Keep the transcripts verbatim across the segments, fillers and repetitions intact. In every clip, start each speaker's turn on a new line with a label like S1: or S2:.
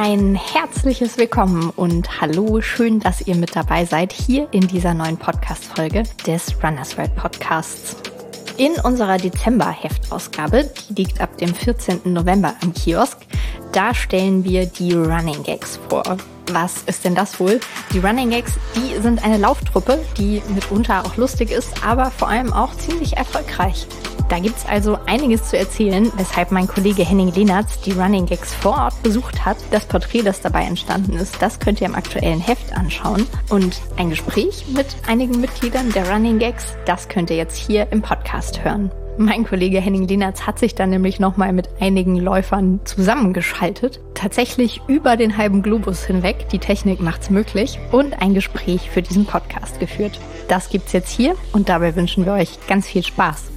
S1: Ein herzliches Willkommen und hallo, schön, dass ihr mit dabei seid hier in dieser neuen Podcast-Folge des Runners World Podcasts. In unserer Dezember-Heftausgabe, die liegt ab dem vierzehnten November am Kiosk, da stellen wir die Running Gags vor. Was ist denn das wohl? Die Running Gags, die sind eine Lauftruppe, die mitunter auch lustig ist, aber vor allem auch ziemlich erfolgreich. Da gibt's also einiges zu erzählen, weshalb mein Kollege Henning Lehnertz die Running Gags vor Ort besucht hat. Das Porträt, das dabei entstanden ist, das könnt ihr im aktuellen Heft anschauen. Und ein Gespräch mit einigen Mitgliedern der Running Gags, das könnt ihr jetzt hier im Podcast hören. Mein Kollege Henning Lehnertz hat sich dann nämlich nochmal mit einigen Läufern zusammengeschaltet. Tatsächlich über den halben Globus hinweg. Die Technik macht's möglich. Und ein Gespräch für diesen Podcast geführt. Das gibt's jetzt hier und dabei wünschen wir euch ganz viel Spaß.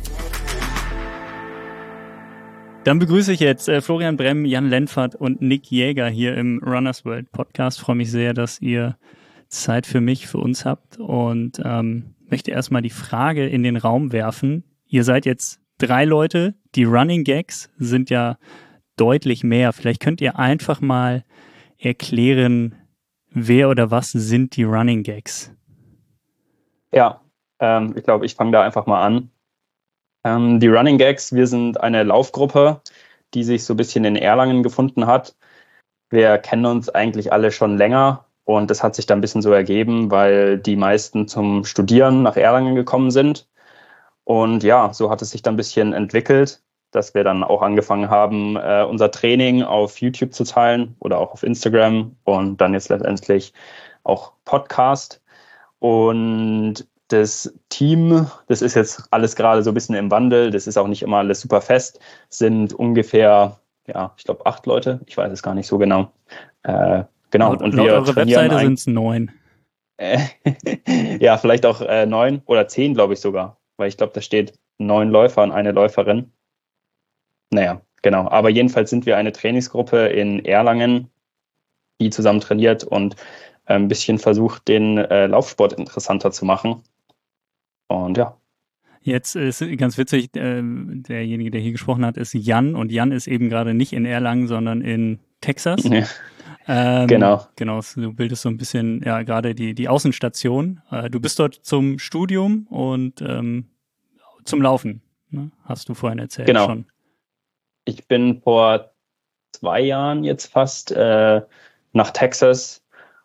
S2: Dann begrüße ich jetzt äh, Florian Bremm, Jan Lentfert und Nick Jäger hier im Runners World Podcast. Freue mich sehr, dass ihr Zeit für mich, für uns habt und ähm, möchte erstmal die Frage in den Raum werfen. Ihr seid jetzt drei Leute, die Running Gags sind ja deutlich mehr. Vielleicht könnt ihr einfach mal erklären, wer oder was sind die Running Gags?
S3: Ja, ähm, ich glaube, ich fange da einfach mal an. Ähm, die Running Gags, wir sind eine Laufgruppe, die sich so ein bisschen in Erlangen gefunden hat. Wir kennen uns eigentlich alle schon länger und das hat sich dann ein bisschen so ergeben, weil die meisten zum Studieren nach Erlangen gekommen sind. Und ja, so hat es sich dann ein bisschen entwickelt, dass wir dann auch angefangen haben, äh, unser Training auf YouTube zu teilen oder auch auf Instagram und dann jetzt letztendlich auch Podcast. Und das Team, das ist jetzt alles gerade so ein bisschen im Wandel, das ist auch nicht immer alles super fest, sind ungefähr, ja, ich glaube acht Leute, ich weiß es gar nicht so genau. Äh, genau.
S2: Laut,
S3: und
S2: laut
S3: wir
S2: eurer Webseite sind es neun.
S3: Ja, vielleicht auch äh, neun oder zehn, glaube ich sogar, weil ich glaube, da steht neun Läufer und eine Läuferin. Naja, genau. Aber jedenfalls sind wir eine Trainingsgruppe in Erlangen, die zusammen trainiert und äh, ein bisschen versucht, den äh, Laufsport interessanter zu machen. Und ja.
S2: Jetzt ist ganz witzig, äh, derjenige, der hier gesprochen hat, ist Jan. Und Jan ist eben gerade nicht in Erlangen, sondern in Texas.
S3: Ja.
S2: Ähm,
S3: Genau.
S2: Genau, du bildest so ein bisschen, ja, gerade die, die Außenstation. Äh, du bist dort zum Studium und ähm, zum Laufen, ne? Hast du vorhin erzählt.
S3: Genau.
S2: Schon.
S3: Ich bin vor zwei Jahren jetzt fast äh, nach Texas,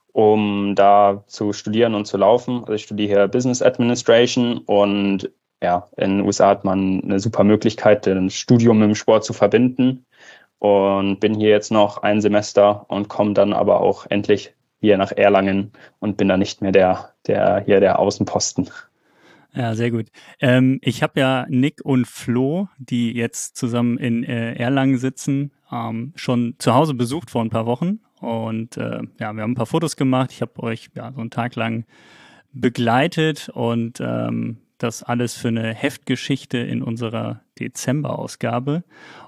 S3: um da zu studieren und zu laufen. Also ich studiere hier Business Administration und ja, in den U S A hat man eine super Möglichkeit, das Studium mit dem Sport zu verbinden und bin hier jetzt noch ein Semester und komme dann aber auch endlich hier nach Erlangen und bin da nicht mehr der, der hier der Außenposten.
S2: Ja, sehr gut. Ähm, ich habe ja Nick und Flo, die jetzt zusammen in äh, Erlangen sitzen, ähm, schon zu Hause besucht vor ein paar Wochen. Und äh, ja, wir haben ein paar Fotos gemacht. Ich habe euch ja so einen Tag lang begleitet und ähm, das alles für eine Heftgeschichte in unserer Dezember-Ausgabe.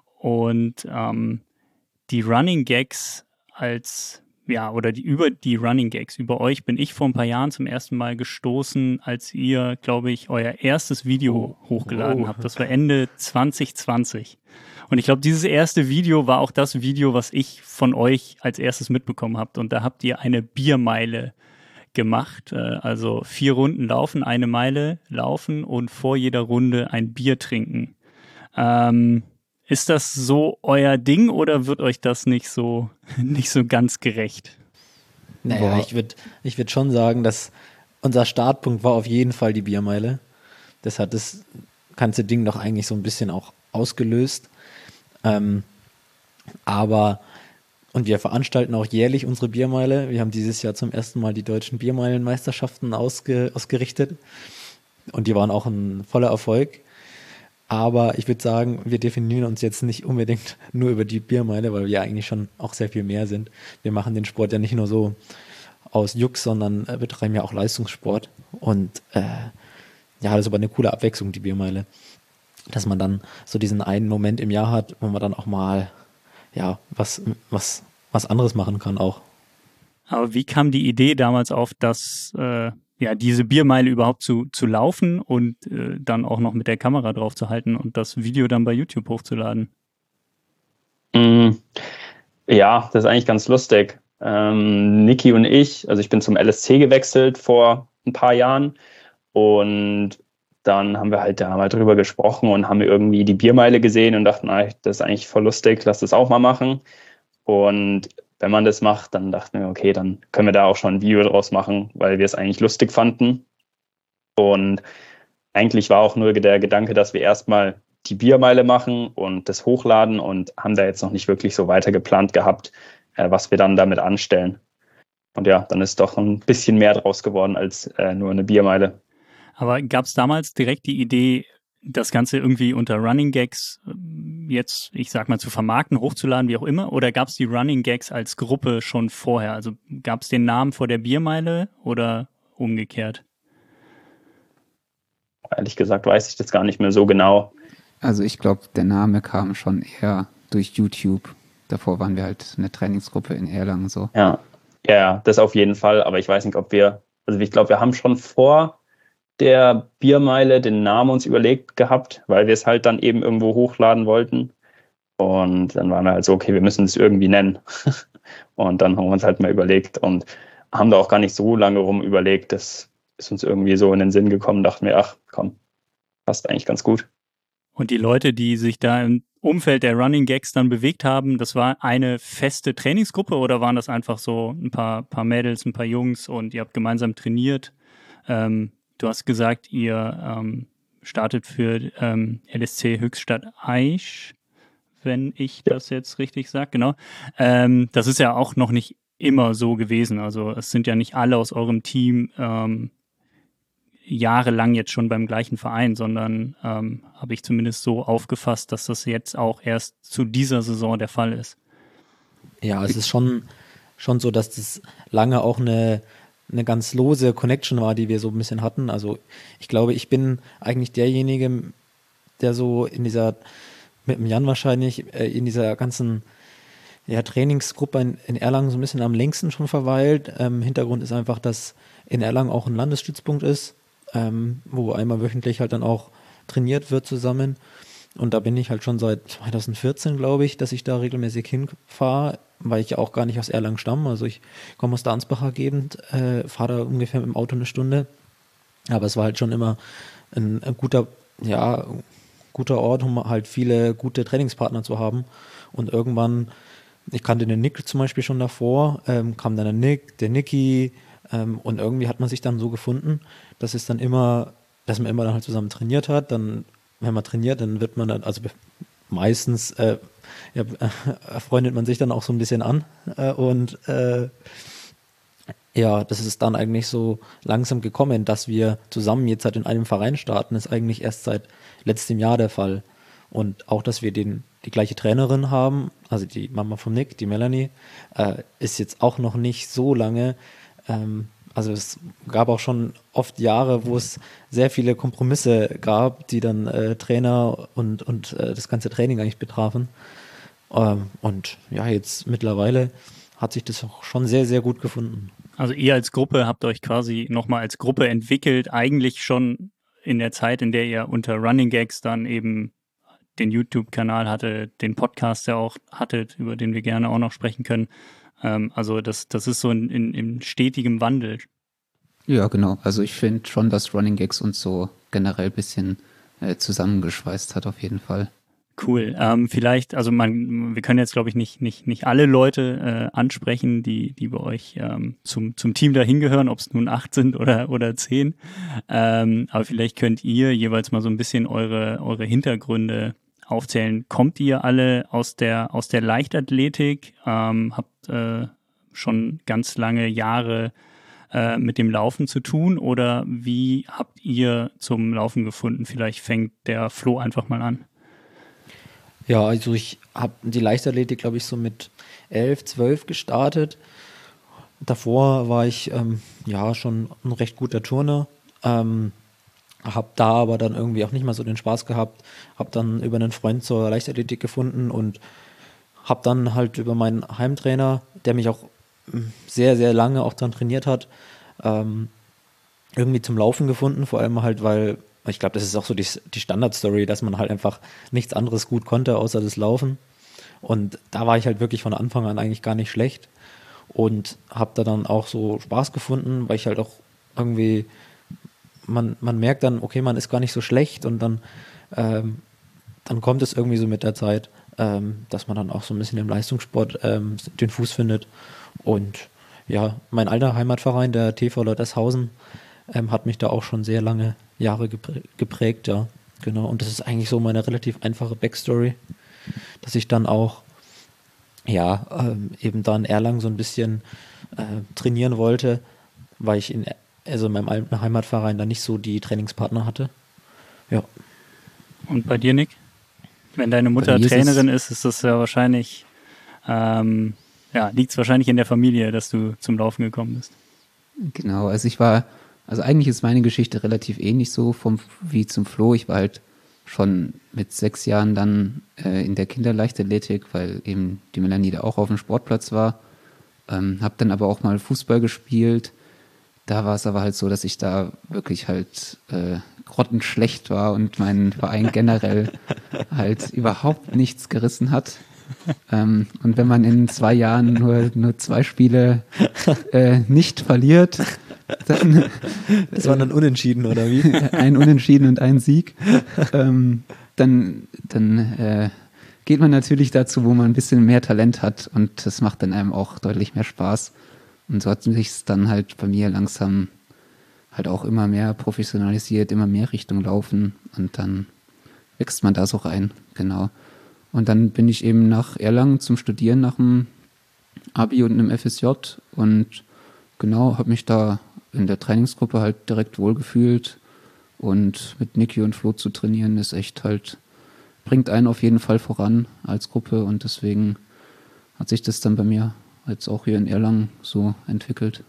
S2: Und ähm, die Running Gags als ja, oder die über die Running Gags, über euch bin ich vor ein paar Jahren zum ersten Mal gestoßen, als ihr, glaube ich, euer erstes Video
S3: Oh.
S2: hochgeladen
S3: Oh.
S2: habt. Das war Ende zwanzig zwanzig. Und ich glaube, dieses erste Video war auch das Video, was ich von euch als erstes mitbekommen habt. Und da habt ihr eine Biermeile gemacht. Also vier Runden laufen, eine Meile laufen und vor jeder Runde ein Bier trinken. Ähm, Ist das so euer Ding oder wird euch das nicht so, nicht so ganz gerecht?
S4: Naja, Boah. ich würde ich würd schon sagen, dass unser Startpunkt war auf jeden Fall die Biermeile. Das hat das ganze Ding doch eigentlich so ein bisschen auch ausgelöst. Ähm, aber, und wir veranstalten auch jährlich unsere Biermeile. Wir haben dieses Jahr zum ersten Mal die deutschen Biermeilenmeisterschaften ausge, ausgerichtet. Und die waren auch ein voller Erfolg. Aber ich würde sagen, wir definieren uns jetzt nicht unbedingt nur über die Biermeile, weil wir ja eigentlich schon auch sehr viel mehr sind. Wir machen den Sport ja nicht nur so aus Jux, sondern äh, betreiben ja auch Leistungssport. Und äh, ja, das ist aber eine coole Abwechslung, die Biermeile. Dass man dann so diesen einen Moment im Jahr hat, wo man dann auch mal ja was, was, was anderes machen kann auch.
S2: Aber wie kam die Idee damals auf, dass äh, ja diese Biermeile überhaupt zu, zu laufen und äh, dann auch noch mit der Kamera drauf zu halten und das Video dann bei YouTube hochzuladen?
S3: Mm. Ja, das ist eigentlich ganz lustig. Ähm, Niki und ich, also ich bin zum L S C gewechselt vor ein paar Jahren und dann haben wir halt da mal drüber gesprochen und haben irgendwie die Biermeile gesehen und dachten, ah, das ist eigentlich voll lustig, lass das auch mal machen. Und wenn man das macht, dann dachten wir, okay, dann können wir da auch schon ein Video draus machen, weil wir es eigentlich lustig fanden. Und eigentlich war auch nur der Gedanke, dass wir erstmal die Biermeile machen und das hochladen und haben da jetzt noch nicht wirklich so weiter geplant gehabt, äh, was wir dann damit anstellen. Und ja, dann ist doch ein bisschen mehr draus geworden als äh, nur eine Biermeile.
S2: Aber gab es damals direkt die Idee, das Ganze irgendwie unter Running Gags jetzt, ich sag mal, zu vermarkten, hochzuladen, wie auch immer? Oder gab es die Running Gags als Gruppe schon vorher? Also gab es den Namen vor der Biermeile oder umgekehrt?
S3: Ehrlich gesagt weiß ich das gar nicht mehr so genau.
S5: Also ich glaube, der Name kam schon eher durch YouTube. Davor waren wir halt eine Trainingsgruppe in Erlangen so.
S3: Ja, ja, das auf jeden Fall. Aber ich weiß nicht, ob wir, also ich glaube, wir haben schon vor der Biermeile den Namen uns überlegt gehabt, weil wir es halt dann eben irgendwo hochladen wollten. Und dann waren wir halt so, okay, wir müssen es irgendwie nennen. Und dann haben wir uns halt mal überlegt und haben da auch gar nicht so lange rum überlegt. Das ist uns irgendwie so in den Sinn gekommen, dachten wir, ach komm, passt eigentlich ganz gut.
S2: Und die Leute, die sich da im Umfeld der Running Gags dann bewegt haben, das war eine feste Trainingsgruppe oder waren das einfach so ein paar, paar Mädels, ein paar Jungs und ihr habt gemeinsam trainiert? Ähm, du hast gesagt, ihr ähm, startet für ähm, L S C Höchstadt Aisch, wenn ich das jetzt richtig sage, genau. Ähm, das ist ja auch noch nicht immer so gewesen. Also es sind ja nicht alle aus eurem Team ähm, jahrelang jetzt schon beim gleichen Verein, sondern ähm, habe ich zumindest so aufgefasst, dass das jetzt auch erst zu dieser Saison der Fall ist.
S4: Ja, es ist schon, schon so, dass das lange auch eine, eine ganz lose Connection war, die wir so ein bisschen hatten. Also ich glaube, ich bin eigentlich derjenige, der so in dieser, mit dem Jan wahrscheinlich, äh, in dieser ganzen ja, Trainingsgruppe in, in Erlangen so ein bisschen am längsten schon verweilt. Ähm, Hintergrund ist einfach, dass in Erlangen auch ein Landesstützpunkt ist, ähm, wo einmal wöchentlich halt dann auch trainiert wird zusammen. Und da bin ich halt schon seit zwanzig vierzehn, glaube ich, dass ich da regelmäßig hinfahre, weil ich ja auch gar nicht aus Erlangen stamme. Also ich komme aus der Ansbacher Gegend, äh, fahre da ungefähr mit dem Auto eine Stunde. Aber es war halt schon immer ein, ein guter, ja, guter Ort, um halt viele gute Trainingspartner zu haben. Und irgendwann, ich kannte den Nick zum Beispiel schon davor, ähm, kam dann der Nick, der Niki, ähm, und irgendwie hat man sich dann so gefunden, dass es dann immer, dass man immer dann halt zusammen trainiert hat. Dann, wenn man trainiert, dann wird man dann, also meistens äh, ja, äh, freundet man sich dann auch so ein bisschen an äh, und äh, ja, das ist dann eigentlich so langsam gekommen, dass wir zusammen jetzt halt in einem Verein starten, ist eigentlich erst seit letztem Jahr der Fall. Und auch, dass wir den, die gleiche Trainerin haben, also die Mama von Nick, die Melanie, äh, ist jetzt auch noch nicht so lange. Ähm, also es gab auch schon oft Jahre, wo es sehr viele Kompromisse gab, die dann äh, Trainer und, und äh, das ganze Training eigentlich betrafen. Ähm, und ja, jetzt mittlerweile hat sich das auch schon sehr, sehr gut gefunden.
S2: Also ihr als Gruppe habt euch quasi nochmal als Gruppe entwickelt, eigentlich schon in der Zeit, in der ihr unter Running Gags dann eben den YouTube-Kanal hattet, den Podcast ja auch hattet, über den wir gerne auch noch sprechen können. Ähm, also das, das ist so in, in, in stetigem Wandel.
S5: Ja, genau. Also ich finde schon, dass Running Gags uns so generell ein bisschen äh, zusammengeschweißt hat, auf jeden Fall.
S2: Cool. Ähm, vielleicht, also man, wir können jetzt, glaube ich, nicht, nicht, nicht alle Leute äh, ansprechen, die, die bei euch ähm, zum, zum Team dahin gehören, ob es nun acht sind oder, oder zehn. Ähm, aber vielleicht könnt ihr jeweils mal so ein bisschen eure, eure Hintergründe aufzählen. Kommt ihr alle aus der, aus der Leichtathletik? Ähm, habt äh, schon ganz lange Jahre äh, mit dem Laufen zu tun? Oder wie habt ihr zum Laufen gefunden? Vielleicht fängt der Flo einfach mal an.
S4: Ja, also ich habe die Leichtathletik, glaube ich, so mit elf, zwölf gestartet. Davor war ich ähm, ja schon ein recht guter Turner. Ähm, habe da aber dann irgendwie auch nicht mal so den Spaß gehabt. Habe dann über einen Freund zur Leichtathletik gefunden und habe dann halt über meinen Heimtrainer, der mich auch sehr, sehr lange auch dann trainiert hat, ähm, irgendwie zum Laufen gefunden. Vor allem halt, weil ich glaube, das ist auch so die, die Standardstory, dass man halt einfach nichts anderes gut konnte, außer das Laufen. Und da war ich halt wirklich von Anfang an eigentlich gar nicht schlecht und habe da dann auch so Spaß gefunden, weil ich halt auch irgendwie, man, man merkt dann, okay, man ist gar nicht so schlecht und dann, ähm, dann kommt es irgendwie so mit der Zeit, ähm, dass man dann auch so ein bisschen im Leistungssport ähm, den Fuß findet. Und ja, mein alter Heimatverein, der T V Leutershausen, ähm, hat mich da auch schon sehr lange Jahre geprä- geprägt, ja, genau. Und das ist eigentlich so meine relativ einfache Backstory, dass ich dann auch, ja, ähm, eben da in Erlangen so ein bisschen äh, trainieren wollte, weil ich in, also in meinem alten Heimatverein da nicht so die Trainingspartner hatte. Ja.
S2: Und bei dir, Nick? Wenn deine Mutter Trainerin ist, ist das ja wahrscheinlich, ähm, ja, liegt es wahrscheinlich in der Familie, dass du zum Laufen gekommen bist.
S5: Genau, also ich war, also eigentlich ist meine Geschichte relativ ähnlich so vom, wie zum Flo. Ich war halt schon mit sechs Jahren dann äh, in der Kinderleichtathletik, weil eben die Melanie da auch auf dem Sportplatz war. Ähm, habe dann aber auch mal Fußball gespielt. Da war es aber halt so, dass ich da wirklich halt äh, grottenschlecht war und mein Verein generell halt überhaupt nichts gerissen hat. Ähm, und wenn man in zwei Jahren nur, nur zwei Spiele äh, nicht verliert, dann...
S4: Das waren dann Unentschieden, oder wie?
S5: Ein Unentschieden und ein Sieg. Ähm, dann dann äh, geht man natürlich dazu, wo man ein bisschen mehr Talent hat und das macht dann einem auch deutlich mehr Spaß. Und so hat sich es dann halt bei mir langsam halt auch immer mehr professionalisiert, immer mehr Richtung Laufen und dann wächst man da so rein, genau. Und dann bin ich eben nach Erlangen zum Studieren nach dem Abi und einem F S J und genau, habe mich da in der Trainingsgruppe halt direkt wohlgefühlt und mit Niki und Flo zu trainieren ist echt halt, bringt einen auf jeden Fall voran als Gruppe und deswegen hat sich das dann bei mir jetzt auch hier in Erlangen so entwickelt.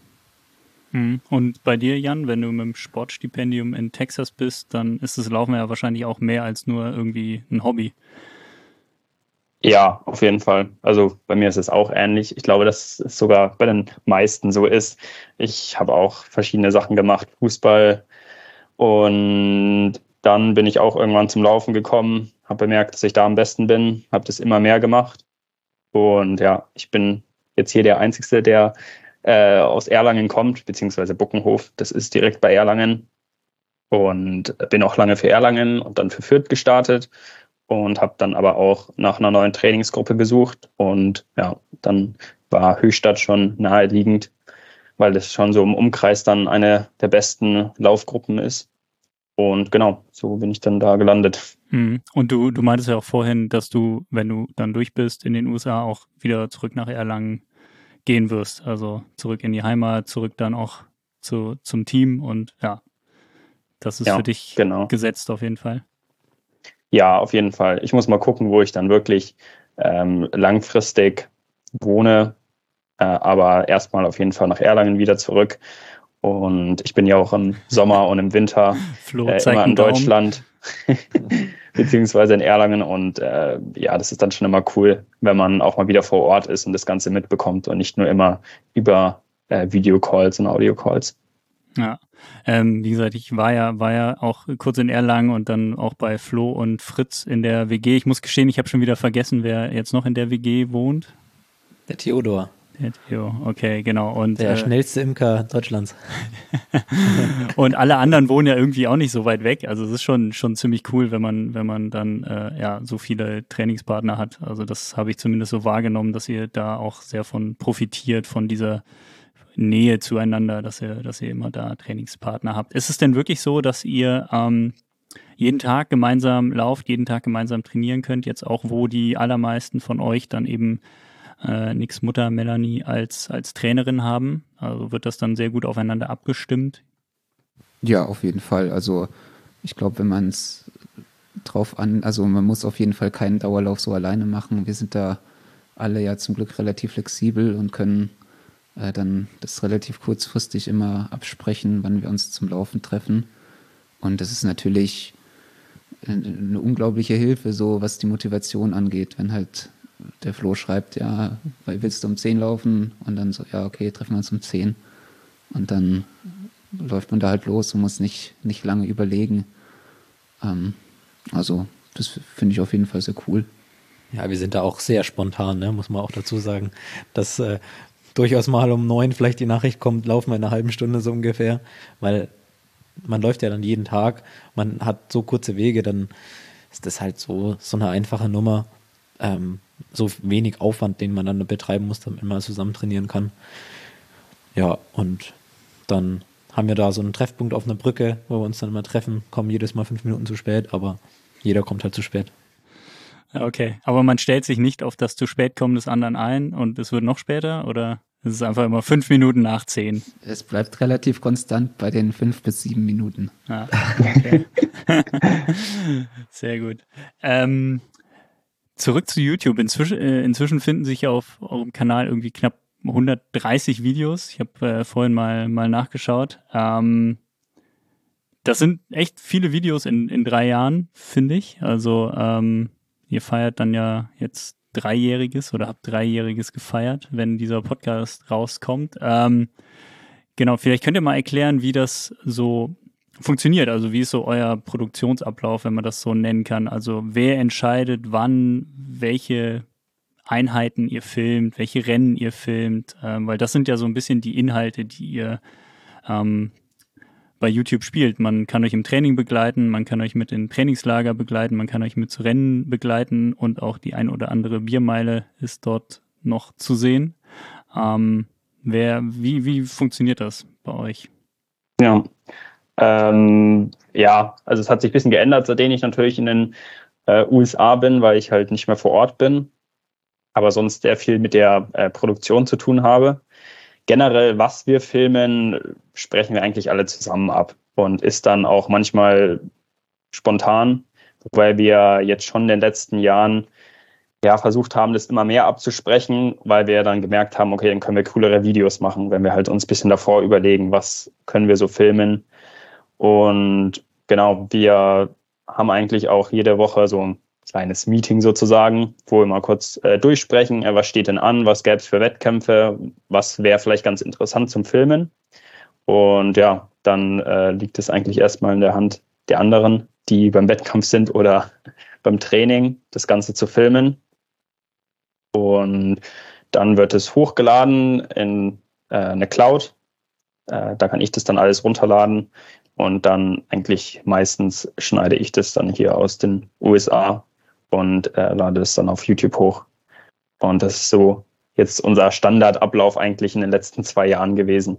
S2: Und bei dir, Jan, wenn du mit dem Sportstipendium in Texas bist, dann ist das Laufen ja wahrscheinlich auch mehr als nur irgendwie ein Hobby.
S3: Ja, auf jeden Fall. Also bei mir ist es auch ähnlich. Ich glaube, dass es sogar bei den meisten so ist. Ich habe auch verschiedene Sachen gemacht, Fußball. Und dann bin ich auch irgendwann zum Laufen gekommen, habe bemerkt, dass ich da am besten bin, habe das immer mehr gemacht. Und ja, ich bin jetzt hier der Einzige, der äh, aus Erlangen kommt, beziehungsweise Buckenhof. Das ist direkt bei Erlangen. Und bin auch lange für Erlangen und dann für Fürth gestartet. Und habe dann aber auch nach einer neuen Trainingsgruppe gesucht. Und ja, dann war Höchstadt schon naheliegend, weil das schon so im Umkreis dann eine der besten Laufgruppen ist. Und genau, so bin ich dann da gelandet.
S2: Und du, du meintest ja auch vorhin, dass du, wenn du dann durch bist in den U S A, auch wieder zurück nach Erlangen gehen wirst. Also zurück in die Heimat, zurück dann auch zu, zum Team. Und ja, das ist
S3: ja,
S2: für dich
S3: genau.
S2: gesetzt auf jeden Fall.
S3: Ja, auf jeden Fall. Ich muss mal gucken, wo ich dann wirklich ähm, langfristig wohne, äh, aber erstmal auf jeden Fall nach Erlangen wieder zurück. Und ich bin ja auch im Sommer und im Winter
S2: Flo,
S3: äh, immer in Deutschland, beziehungsweise in Erlangen. Und äh, ja, das ist dann schon immer cool, wenn man auch mal wieder vor Ort ist und das Ganze mitbekommt und nicht nur immer über äh, Videocalls und Audiocalls.
S2: Ja, ähm, wie gesagt, ich war ja, war ja auch kurz in Erlangen und dann auch bei Flo und Fritz in der W G. Ich muss gestehen, ich habe schon wieder vergessen, wer jetzt noch in der W G wohnt.
S4: Der Theodor.
S2: Der Theo, okay, genau. Und,
S4: der
S2: äh,
S4: schnellste Imker Deutschlands.
S2: Und alle anderen wohnen ja irgendwie auch nicht so weit weg. Also es ist schon, schon ziemlich cool, wenn man, wenn man dann äh, ja so viele Trainingspartner hat. Also das habe ich zumindest so wahrgenommen, dass ihr da auch sehr von profitiert, von dieser Nähe zueinander, dass ihr, dass ihr immer da Trainingspartner habt. Ist es denn wirklich so, dass ihr ähm, jeden Tag gemeinsam lauft, jeden Tag gemeinsam trainieren könnt, jetzt auch, wo die allermeisten von euch dann eben äh, Nicks Mutter Melanie als, als Trainerin haben? Also wird das dann sehr gut aufeinander abgestimmt?
S5: Ja, auf jeden Fall. Also ich glaube, wenn man es drauf an, also man muss auf jeden Fall keinen Dauerlauf so alleine machen. Wir sind da alle ja zum Glück relativ flexibel und können äh, dann das relativ kurzfristig immer absprechen, wann wir uns zum Laufen treffen. Und das ist natürlich eine unglaubliche Hilfe, so was die Motivation angeht, wenn halt der Flo schreibt, ja, willst du um zehn laufen? Und dann so, ja, okay, treffen wir uns um zehn. Und dann läuft man da halt los und muss nicht, nicht lange überlegen. Ähm, also das finde ich auf jeden Fall sehr cool.
S4: Ja, wir sind da auch sehr spontan, ne? Muss man auch dazu sagen, dass äh, durchaus mal um neun vielleicht die Nachricht kommt, laufen wir in einer halben Stunde so ungefähr, weil man läuft ja dann jeden Tag, man hat so kurze Wege, dann ist das halt so, so eine einfache Nummer, ähm, so wenig Aufwand, den man dann betreiben muss, damit man zusammen trainieren kann. Ja, und dann haben wir da so einen Treffpunkt auf einer Brücke, wo wir uns dann immer treffen, kommen jedes Mal fünf Minuten zu spät, aber jeder kommt halt zu spät.
S2: Okay, aber man stellt sich nicht auf das zu spät kommen des anderen ein und es wird noch später oder ist es einfach immer fünf Minuten nach zehn?
S5: Es bleibt relativ konstant bei den fünf bis sieben Minuten.
S2: Ah, okay. Sehr gut. Ähm, zurück zu YouTube. Inzwischen, äh, inzwischen finden sich ja auf eurem Kanal irgendwie knapp hundertdreißig Videos. Ich habe äh, vorhin mal, mal nachgeschaut. Ähm, das sind echt viele Videos in, in drei Jahren, finde ich. Also ähm, ihr feiert dann ja jetzt Dreijähriges oder habt Dreijähriges gefeiert, wenn dieser Podcast rauskommt. Ähm, genau, vielleicht könnt ihr mal erklären, wie das so funktioniert. Also wie ist so euer Produktionsablauf, wenn man das so nennen kann? Also wer entscheidet, wann, welche Einheiten ihr filmt, welche Rennen ihr filmt? Ähm, weil das sind ja so ein bisschen die Inhalte, die ihr ähm, bei YouTube spielt. Man kann euch im Training begleiten, man kann euch mit in Trainingslager begleiten, man kann euch mit zu Rennen begleiten und auch die ein oder andere Biermeile ist dort noch zu sehen. Ähm, wer, wie, wie funktioniert das bei euch?
S3: Ja, ähm, ja, also es hat sich ein bisschen geändert, seitdem ich natürlich in den äh, U S A bin, weil ich halt nicht mehr vor Ort bin, aber sonst sehr viel mit der äh, Produktion zu tun habe. Generell, was wir filmen, sprechen wir eigentlich alle zusammen ab und ist dann auch manchmal spontan, wobei wir jetzt schon in den letzten Jahren ja versucht haben, das immer mehr abzusprechen, weil wir dann gemerkt haben, okay, dann können wir coolere Videos machen, wenn wir halt uns ein bisschen davor überlegen, was können wir so filmen. Und genau, wir haben eigentlich auch jede Woche so ein kleines Meeting sozusagen, wo wir mal kurz äh, durchsprechen, äh, was steht denn an, was gäbe es für Wettkämpfe, was wäre vielleicht ganz interessant zum Filmen. Und ja, dann äh, liegt es eigentlich erstmal in der Hand der anderen, die beim Wettkampf sind oder beim Training, das Ganze zu filmen. Und dann wird es hochgeladen in äh, eine Cloud. Äh, da kann ich das dann alles runterladen. Und dann eigentlich meistens schneide ich das dann hier aus den U S A und äh, lade es dann auf YouTube hoch. Und das ist so jetzt unser Standardablauf eigentlich in den letzten zwei Jahren gewesen.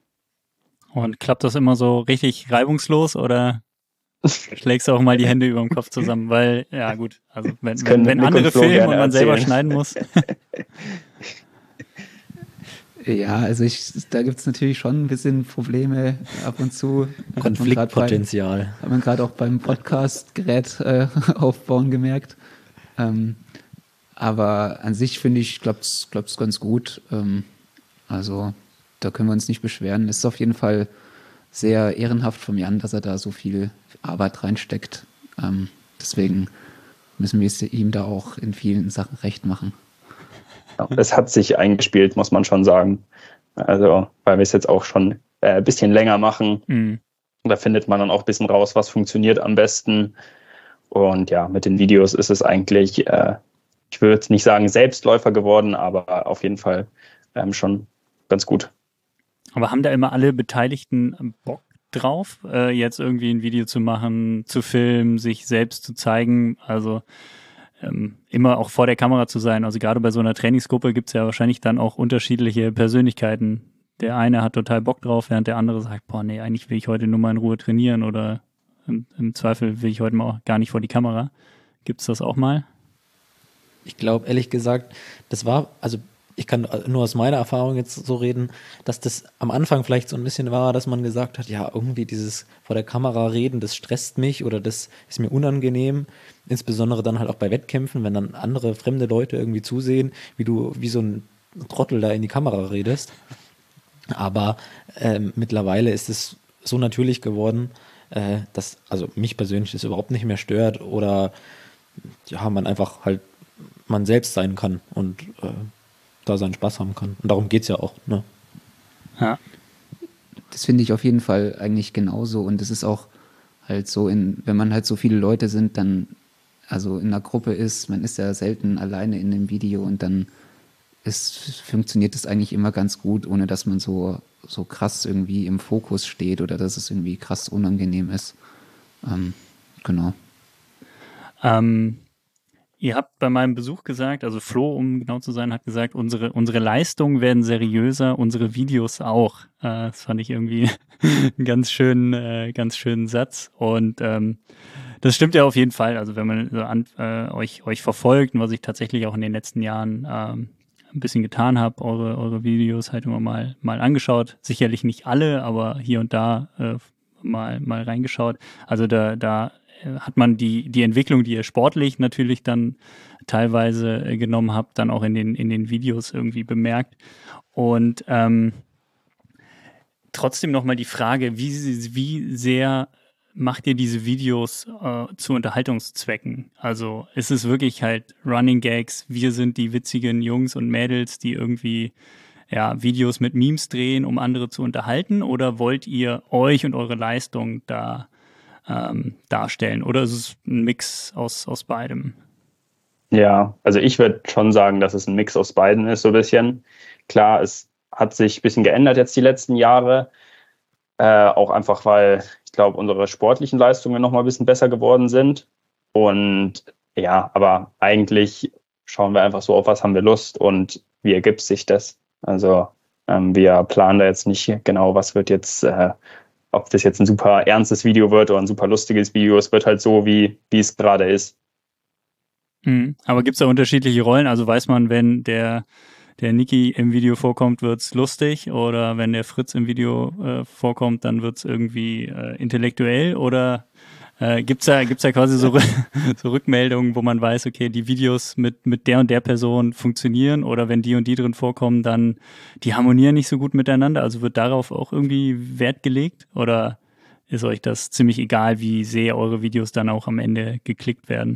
S2: Und klappt das immer so richtig reibungslos oder schlägst du auch mal die Hände über dem Kopf zusammen? Weil, ja gut, also wenn, wenn, wenn andere filmen und man selber schneiden muss.
S5: Ja, also ich, da gibt es natürlich schon ein bisschen Probleme ab und zu.
S4: Konfliktpotenzial.
S5: Hat man gerade auch beim Podcast-Gerät äh, aufbauen gemerkt. Ähm, aber an sich finde ich, klappt es ganz gut. Ähm, also da können wir uns nicht beschweren. Es ist auf jeden Fall sehr ehrenhaft von Jan, dass er da so viel Arbeit reinsteckt. Ähm, deswegen müssen wir es ihm da auch in vielen Sachen recht machen.
S3: Es hat sich eingespielt, muss man schon sagen. Also, weil wir es jetzt auch schon äh, ein bisschen länger machen. Mhm. Da findet man dann auch ein bisschen raus, was funktioniert am besten. Und ja, mit den Videos ist es eigentlich, äh, ich würde jetzt nicht sagen Selbstläufer geworden, aber auf jeden Fall ähm, schon ganz gut.
S2: Aber haben da immer alle Beteiligten Bock drauf, äh, jetzt irgendwie ein Video zu machen, zu filmen, sich selbst zu zeigen? Also ähm, immer auch vor der Kamera zu sein. Also gerade bei so einer Trainingsgruppe gibt es ja wahrscheinlich dann auch unterschiedliche Persönlichkeiten. Der eine hat total Bock drauf, während der andere sagt, boah, nee, eigentlich will ich heute nur mal in Ruhe trainieren oder im, im Zweifel will ich heute mal auch gar nicht vor die Kamera. Gibt es das auch mal?
S4: Ich glaube, ehrlich gesagt, das war, also ich kann nur aus meiner Erfahrung jetzt so reden, dass das am Anfang vielleicht so ein bisschen war, dass man gesagt hat, ja, irgendwie dieses vor der Kamera reden, das stresst mich oder das ist mir unangenehm. Insbesondere dann halt auch bei Wettkämpfen, wenn dann andere fremde Leute irgendwie zusehen, wie du wie so ein Trottel da in die Kamera redest. Aber ähm, mittlerweile ist es so natürlich geworden, äh, dass also mich persönlich das überhaupt nicht mehr stört oder ja, man einfach halt man selbst sein kann und äh, da seinen Spaß haben kann. Und darum geht es ja auch. Ne?
S2: Ja.
S5: Das finde ich auf jeden Fall eigentlich genauso. Und es ist auch halt so, in, wenn man halt so viele Leute sind, dann also in einer Gruppe ist, man ist ja selten alleine in dem Video und dann ist, funktioniert es eigentlich immer ganz gut, ohne dass man so, so krass irgendwie im Fokus steht oder dass es irgendwie krass unangenehm ist. Ähm, genau.
S2: Ähm, ihr habt bei meinem Besuch gesagt, also Flo, um genau zu sein, hat gesagt, unsere, unsere Leistungen werden seriöser, unsere Videos auch. Äh, das fand ich irgendwie einen ganz schönen, äh, ganz schönen Satz. Und ähm, das stimmt ja auf jeden Fall. Also wenn man so an, äh, euch, euch verfolgt und was ich tatsächlich auch in den letzten Jahren ähm, ein bisschen getan habe, eure, eure Videos halt immer mal, mal angeschaut. Sicherlich nicht alle, aber hier und da äh, mal, mal reingeschaut. Also da, da hat man die, die Entwicklung, die ihr sportlich natürlich dann teilweise äh, genommen habt, dann auch in den, in den Videos irgendwie bemerkt. Und ähm, trotzdem nochmal die Frage, wie, wie sehr macht ihr diese Videos äh, zu Unterhaltungszwecken? Also ist es wirklich halt Running Gags, wir sind die witzigen Jungs und Mädels, die irgendwie ja, Videos mit Memes drehen, um andere zu unterhalten? Oder wollt ihr euch und eure Leistung da ähm, darstellen? Oder ist es ein Mix aus, aus beidem?
S3: Ja, also ich würde schon sagen, dass es ein Mix aus beiden ist, so ein bisschen. Klar, es hat sich ein bisschen geändert jetzt die letzten Jahre. Äh, auch einfach, weil ich glaube, unsere sportlichen Leistungen noch mal ein bisschen besser geworden sind. Und ja, aber eigentlich schauen wir einfach so, auf was haben wir Lust und wie ergibt sich das. Also ähm, wir planen da jetzt nicht genau, was wird jetzt, äh, ob das jetzt ein super ernstes Video wird oder ein super lustiges Video. Es wird halt so, wie, wie es gerade ist.
S2: Mhm. Aber gibt es da unterschiedliche Rollen? Also weiß man, wenn der der Niki im Video vorkommt, wird's lustig, oder wenn der Fritz im Video äh, vorkommt, dann wird's irgendwie äh, intellektuell, oder äh, gibt's da gibt's da quasi so, so Rückmeldungen, wo man weiß, okay, die Videos mit mit der und der Person funktionieren, oder wenn die und die drin vorkommen, dann die harmonieren nicht so gut miteinander, also wird darauf auch irgendwie Wert gelegt, oder ist euch das ziemlich egal, wie sehr eure Videos dann auch am Ende geklickt werden?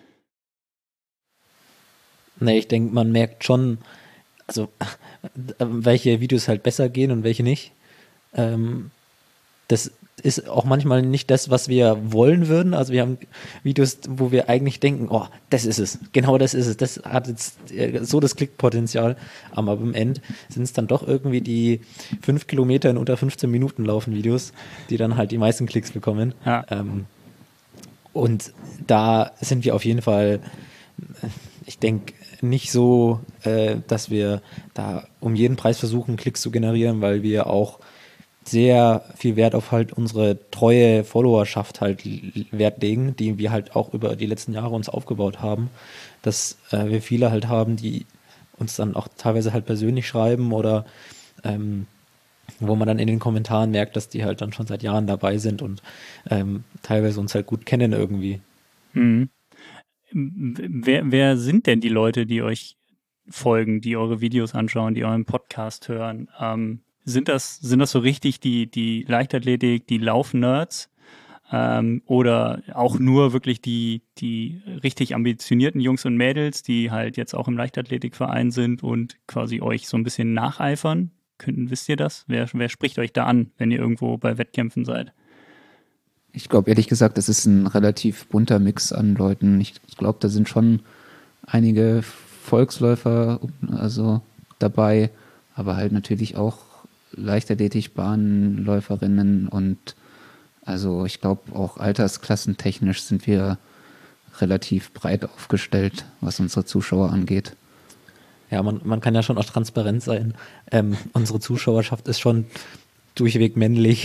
S4: Nee, ich denke, man merkt schon, also welche Videos halt besser gehen und welche nicht. Ähm, das ist auch manchmal nicht das, was wir wollen würden. Also wir haben Videos, wo wir eigentlich denken, oh, das ist es, genau das ist es, das hat jetzt so das Klickpotenzial. Aber am Ende sind es dann doch irgendwie die fünf Kilometer in unter fünfzehn Minuten laufen Videos, die dann halt die meisten Klicks bekommen.
S2: Ja.
S4: Ähm, und da sind wir auf jeden Fall, ich denke, nicht so, äh, dass wir da um jeden Preis versuchen, Klicks zu generieren, weil wir auch sehr viel Wert auf halt unsere treue Followerschaft halt Wert legen, die wir halt auch über die letzten Jahre uns aufgebaut haben, dass äh, wir viele halt haben, die uns dann auch teilweise halt persönlich schreiben oder ähm, wo man dann in den Kommentaren merkt, dass die halt dann schon seit Jahren dabei sind und ähm, teilweise uns halt gut kennen irgendwie.
S2: Mhm. Wer, wer sind denn die Leute, die euch folgen, die eure Videos anschauen, die euren Podcast hören? Ähm, sind das, sind das so richtig die, die Leichtathletik, die Lauf-Nerds? Ähm, oder auch nur wirklich die, die richtig ambitionierten Jungs und Mädels, die halt jetzt auch im Leichtathletikverein sind und quasi euch so ein bisschen nacheifern? Könnten, wisst ihr das? Wer, wer spricht euch da an, wenn ihr irgendwo bei Wettkämpfen seid?
S5: Ich glaube, ehrlich gesagt, das ist ein relativ bunter Mix an Leuten. Ich glaube, da sind schon einige Volksläufer also dabei, aber halt natürlich auch Leichtathletik, Bahnläuferinnen und also ich glaube auch altersklassentechnisch sind wir relativ breit aufgestellt, was unsere Zuschauer angeht.
S4: Ja, man, man kann ja schon auch transparent sein. Ähm, unsere Zuschauerschaft ist schon durchweg männlich.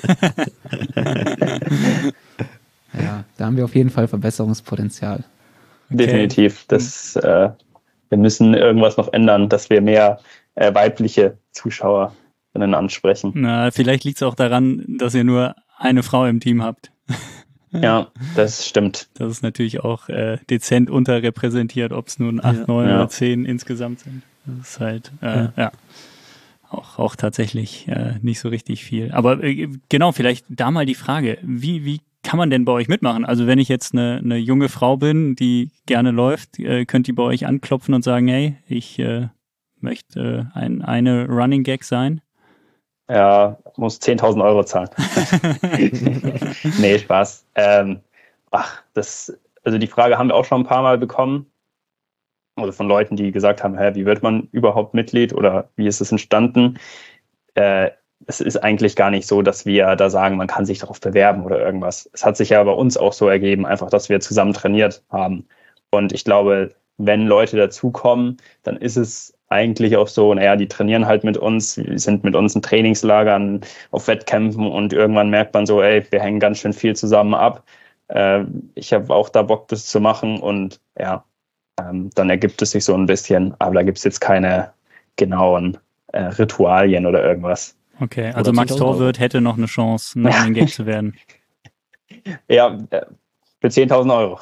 S5: Ja, da haben wir auf jeden Fall Verbesserungspotenzial.
S3: Okay. Definitiv. Das, äh, wir müssen irgendwas noch ändern, dass wir mehr äh, weibliche Zuschauerinnen ansprechen.
S2: Na, vielleicht liegt es auch daran, dass ihr nur eine Frau im Team habt.
S3: Ja, das stimmt.
S2: Das ist natürlich auch äh, dezent unterrepräsentiert, ob es nun acht,
S4: Ja.
S2: neun
S3: Ja.
S2: oder zehn insgesamt sind. Das ist halt, äh, ja.
S4: Ja.
S2: Auch, auch tatsächlich äh, nicht so richtig viel. Aber äh, genau, vielleicht da mal die Frage, wie, wie kann man denn bei euch mitmachen? Also wenn ich jetzt eine, eine junge Frau bin, die gerne läuft, äh, könnt ihr bei euch anklopfen und sagen, hey, ich äh, möchte äh, ein, eine Running Gag sein?
S3: Ja, muss zehntausend Euro zahlen. Nee, Spaß. Ähm, ach, das also die Frage haben wir auch schon ein paar Mal bekommen. Also von Leuten, die gesagt haben, hä, wie wird man überhaupt Mitglied oder wie ist es entstanden? Äh, es ist eigentlich gar nicht so, dass wir da sagen, man kann sich darauf bewerben oder irgendwas. Es hat sich ja bei uns auch so ergeben, einfach, dass wir zusammen trainiert haben. Und ich glaube, wenn Leute dazukommen, dann ist es eigentlich auch so, naja, die trainieren halt mit uns, sind mit uns in Trainingslagern, auf Wettkämpfen und irgendwann merkt man so, ey, wir hängen ganz schön viel zusammen ab. Äh, ich habe auch da Bock, das zu machen und ja, ähm, dann ergibt es sich so ein bisschen, aber da gibt es jetzt keine genauen äh, Ritualien oder irgendwas.
S2: Okay, also Max Torwirt hätte noch eine Chance, ein Running Gag zu werden.
S3: Ja, für zehntausend Euro.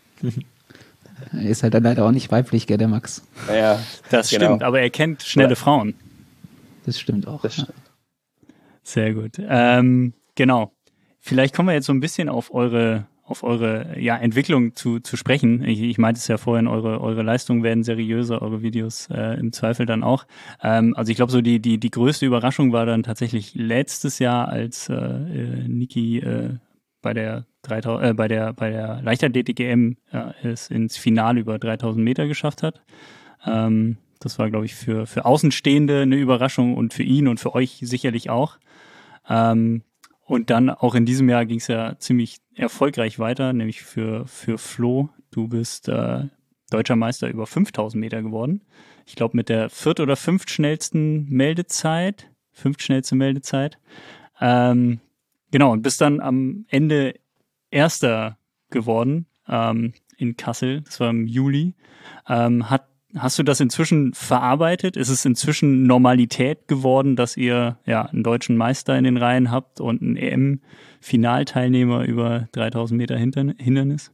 S5: Er ist halt dann leider auch nicht weiblich, gell, der Max.
S3: Ja,
S2: das
S3: genau.
S2: Stimmt, aber er kennt schnelle Frauen.
S5: Das stimmt auch.
S3: Das stimmt.
S2: Sehr gut. Ähm, genau. Vielleicht kommen wir jetzt so ein bisschen auf eure auf eure ja, Entwicklung zu, zu sprechen. Ich, ich meinte es ja vorhin, eure, eure Leistungen werden seriöser, eure Videos äh, im Zweifel dann auch. Ähm, also ich glaube, so die, die, die größte Überraschung war dann tatsächlich letztes Jahr, als äh, äh, Niki äh, bei der dreitausend, äh, bei der bei der Leichtathletik-E M äh, es ins Finale über dreitausend Meter geschafft hat. Ähm, das war, glaube ich, für, für Außenstehende eine Überraschung und für ihn und für euch sicherlich auch. Ähm, Und dann auch in diesem Jahr ging es ja ziemlich erfolgreich weiter, nämlich für, für Flo. Du bist äh, deutscher Meister über fünftausend Meter geworden. Ich glaube mit der viert- oder fünftschnellsten Meldezeit. Fünftschnellste Meldezeit. Ähm, genau, und bist dann am Ende Erster geworden ähm, in Kassel. Das war im Juli. Ähm, hat Hast du das inzwischen verarbeitet? Ist es inzwischen Normalität geworden, dass ihr ja einen deutschen Meister in den Reihen habt und einen E M-Finalteilnehmer über dreitausend Meter Hindernis?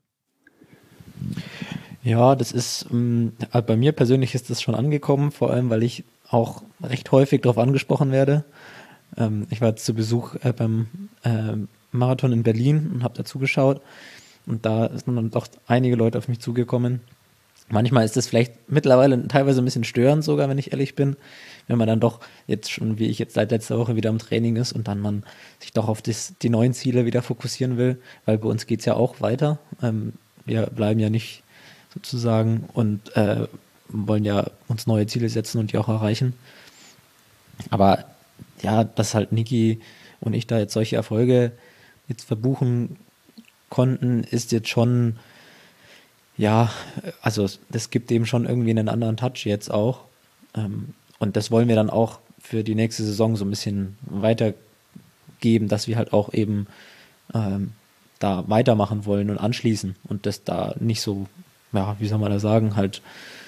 S4: Ja, das ist, ähm, bei mir persönlich ist das schon angekommen, vor allem, weil ich auch recht häufig darauf angesprochen werde. Ähm, ich war jetzt zu Besuch äh, beim äh, Marathon in Berlin und habe da zugeschaut und da sind dann doch einige Leute auf mich zugekommen. Manchmal ist das vielleicht mittlerweile teilweise ein bisschen störend sogar, wenn ich ehrlich bin, wenn man dann doch jetzt schon, wie ich jetzt seit letzter Woche wieder im Training ist und dann man sich doch auf das, die neuen Ziele wieder fokussieren will, weil bei uns geht es ja auch weiter. Ähm, wir bleiben ja nicht sozusagen und äh, wollen ja uns neue Ziele setzen und die auch erreichen. Aber ja, dass halt Niki und ich da jetzt solche Erfolge jetzt verbuchen konnten, ist jetzt schon... Ja, also das gibt dem schon irgendwie einen anderen Touch jetzt auch. Und das wollen wir dann auch für die nächste Saison so ein bisschen weitergeben, dass wir halt auch eben ähm, da weitermachen wollen und anschließen und das da nicht so, ja, wie soll man da sagen, halt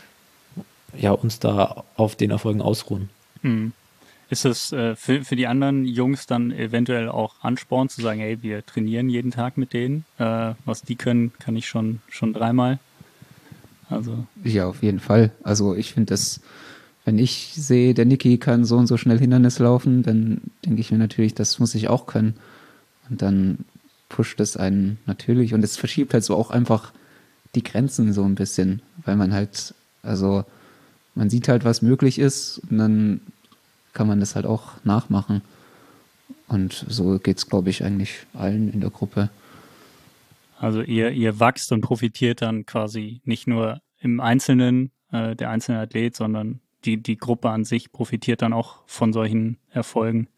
S4: ja uns da auf den Erfolgen ausruhen.
S2: Mhm. Ist das äh, für, für die anderen Jungs dann eventuell auch Ansporn zu sagen, hey, wir trainieren jeden Tag mit denen? Äh, was die können, kann ich schon, schon dreimal. Also.
S5: Ja, auf jeden Fall. Also ich finde das, wenn ich sehe, der Niki kann so und so schnell Hindernis laufen, dann denke ich mir natürlich, das muss ich auch können. Und dann pusht es einen natürlich und es verschiebt halt so auch einfach die Grenzen so ein bisschen, weil man halt, also man sieht halt, was möglich ist und dann kann man das halt auch nachmachen. Und so geht es, glaube ich, eigentlich allen in der Gruppe.
S2: Also ihr, ihr wachst und profitiert dann quasi nicht nur im Einzelnen, äh, der einzelne Athlet, sondern die, die Gruppe an sich profitiert dann auch von solchen Erfolgen.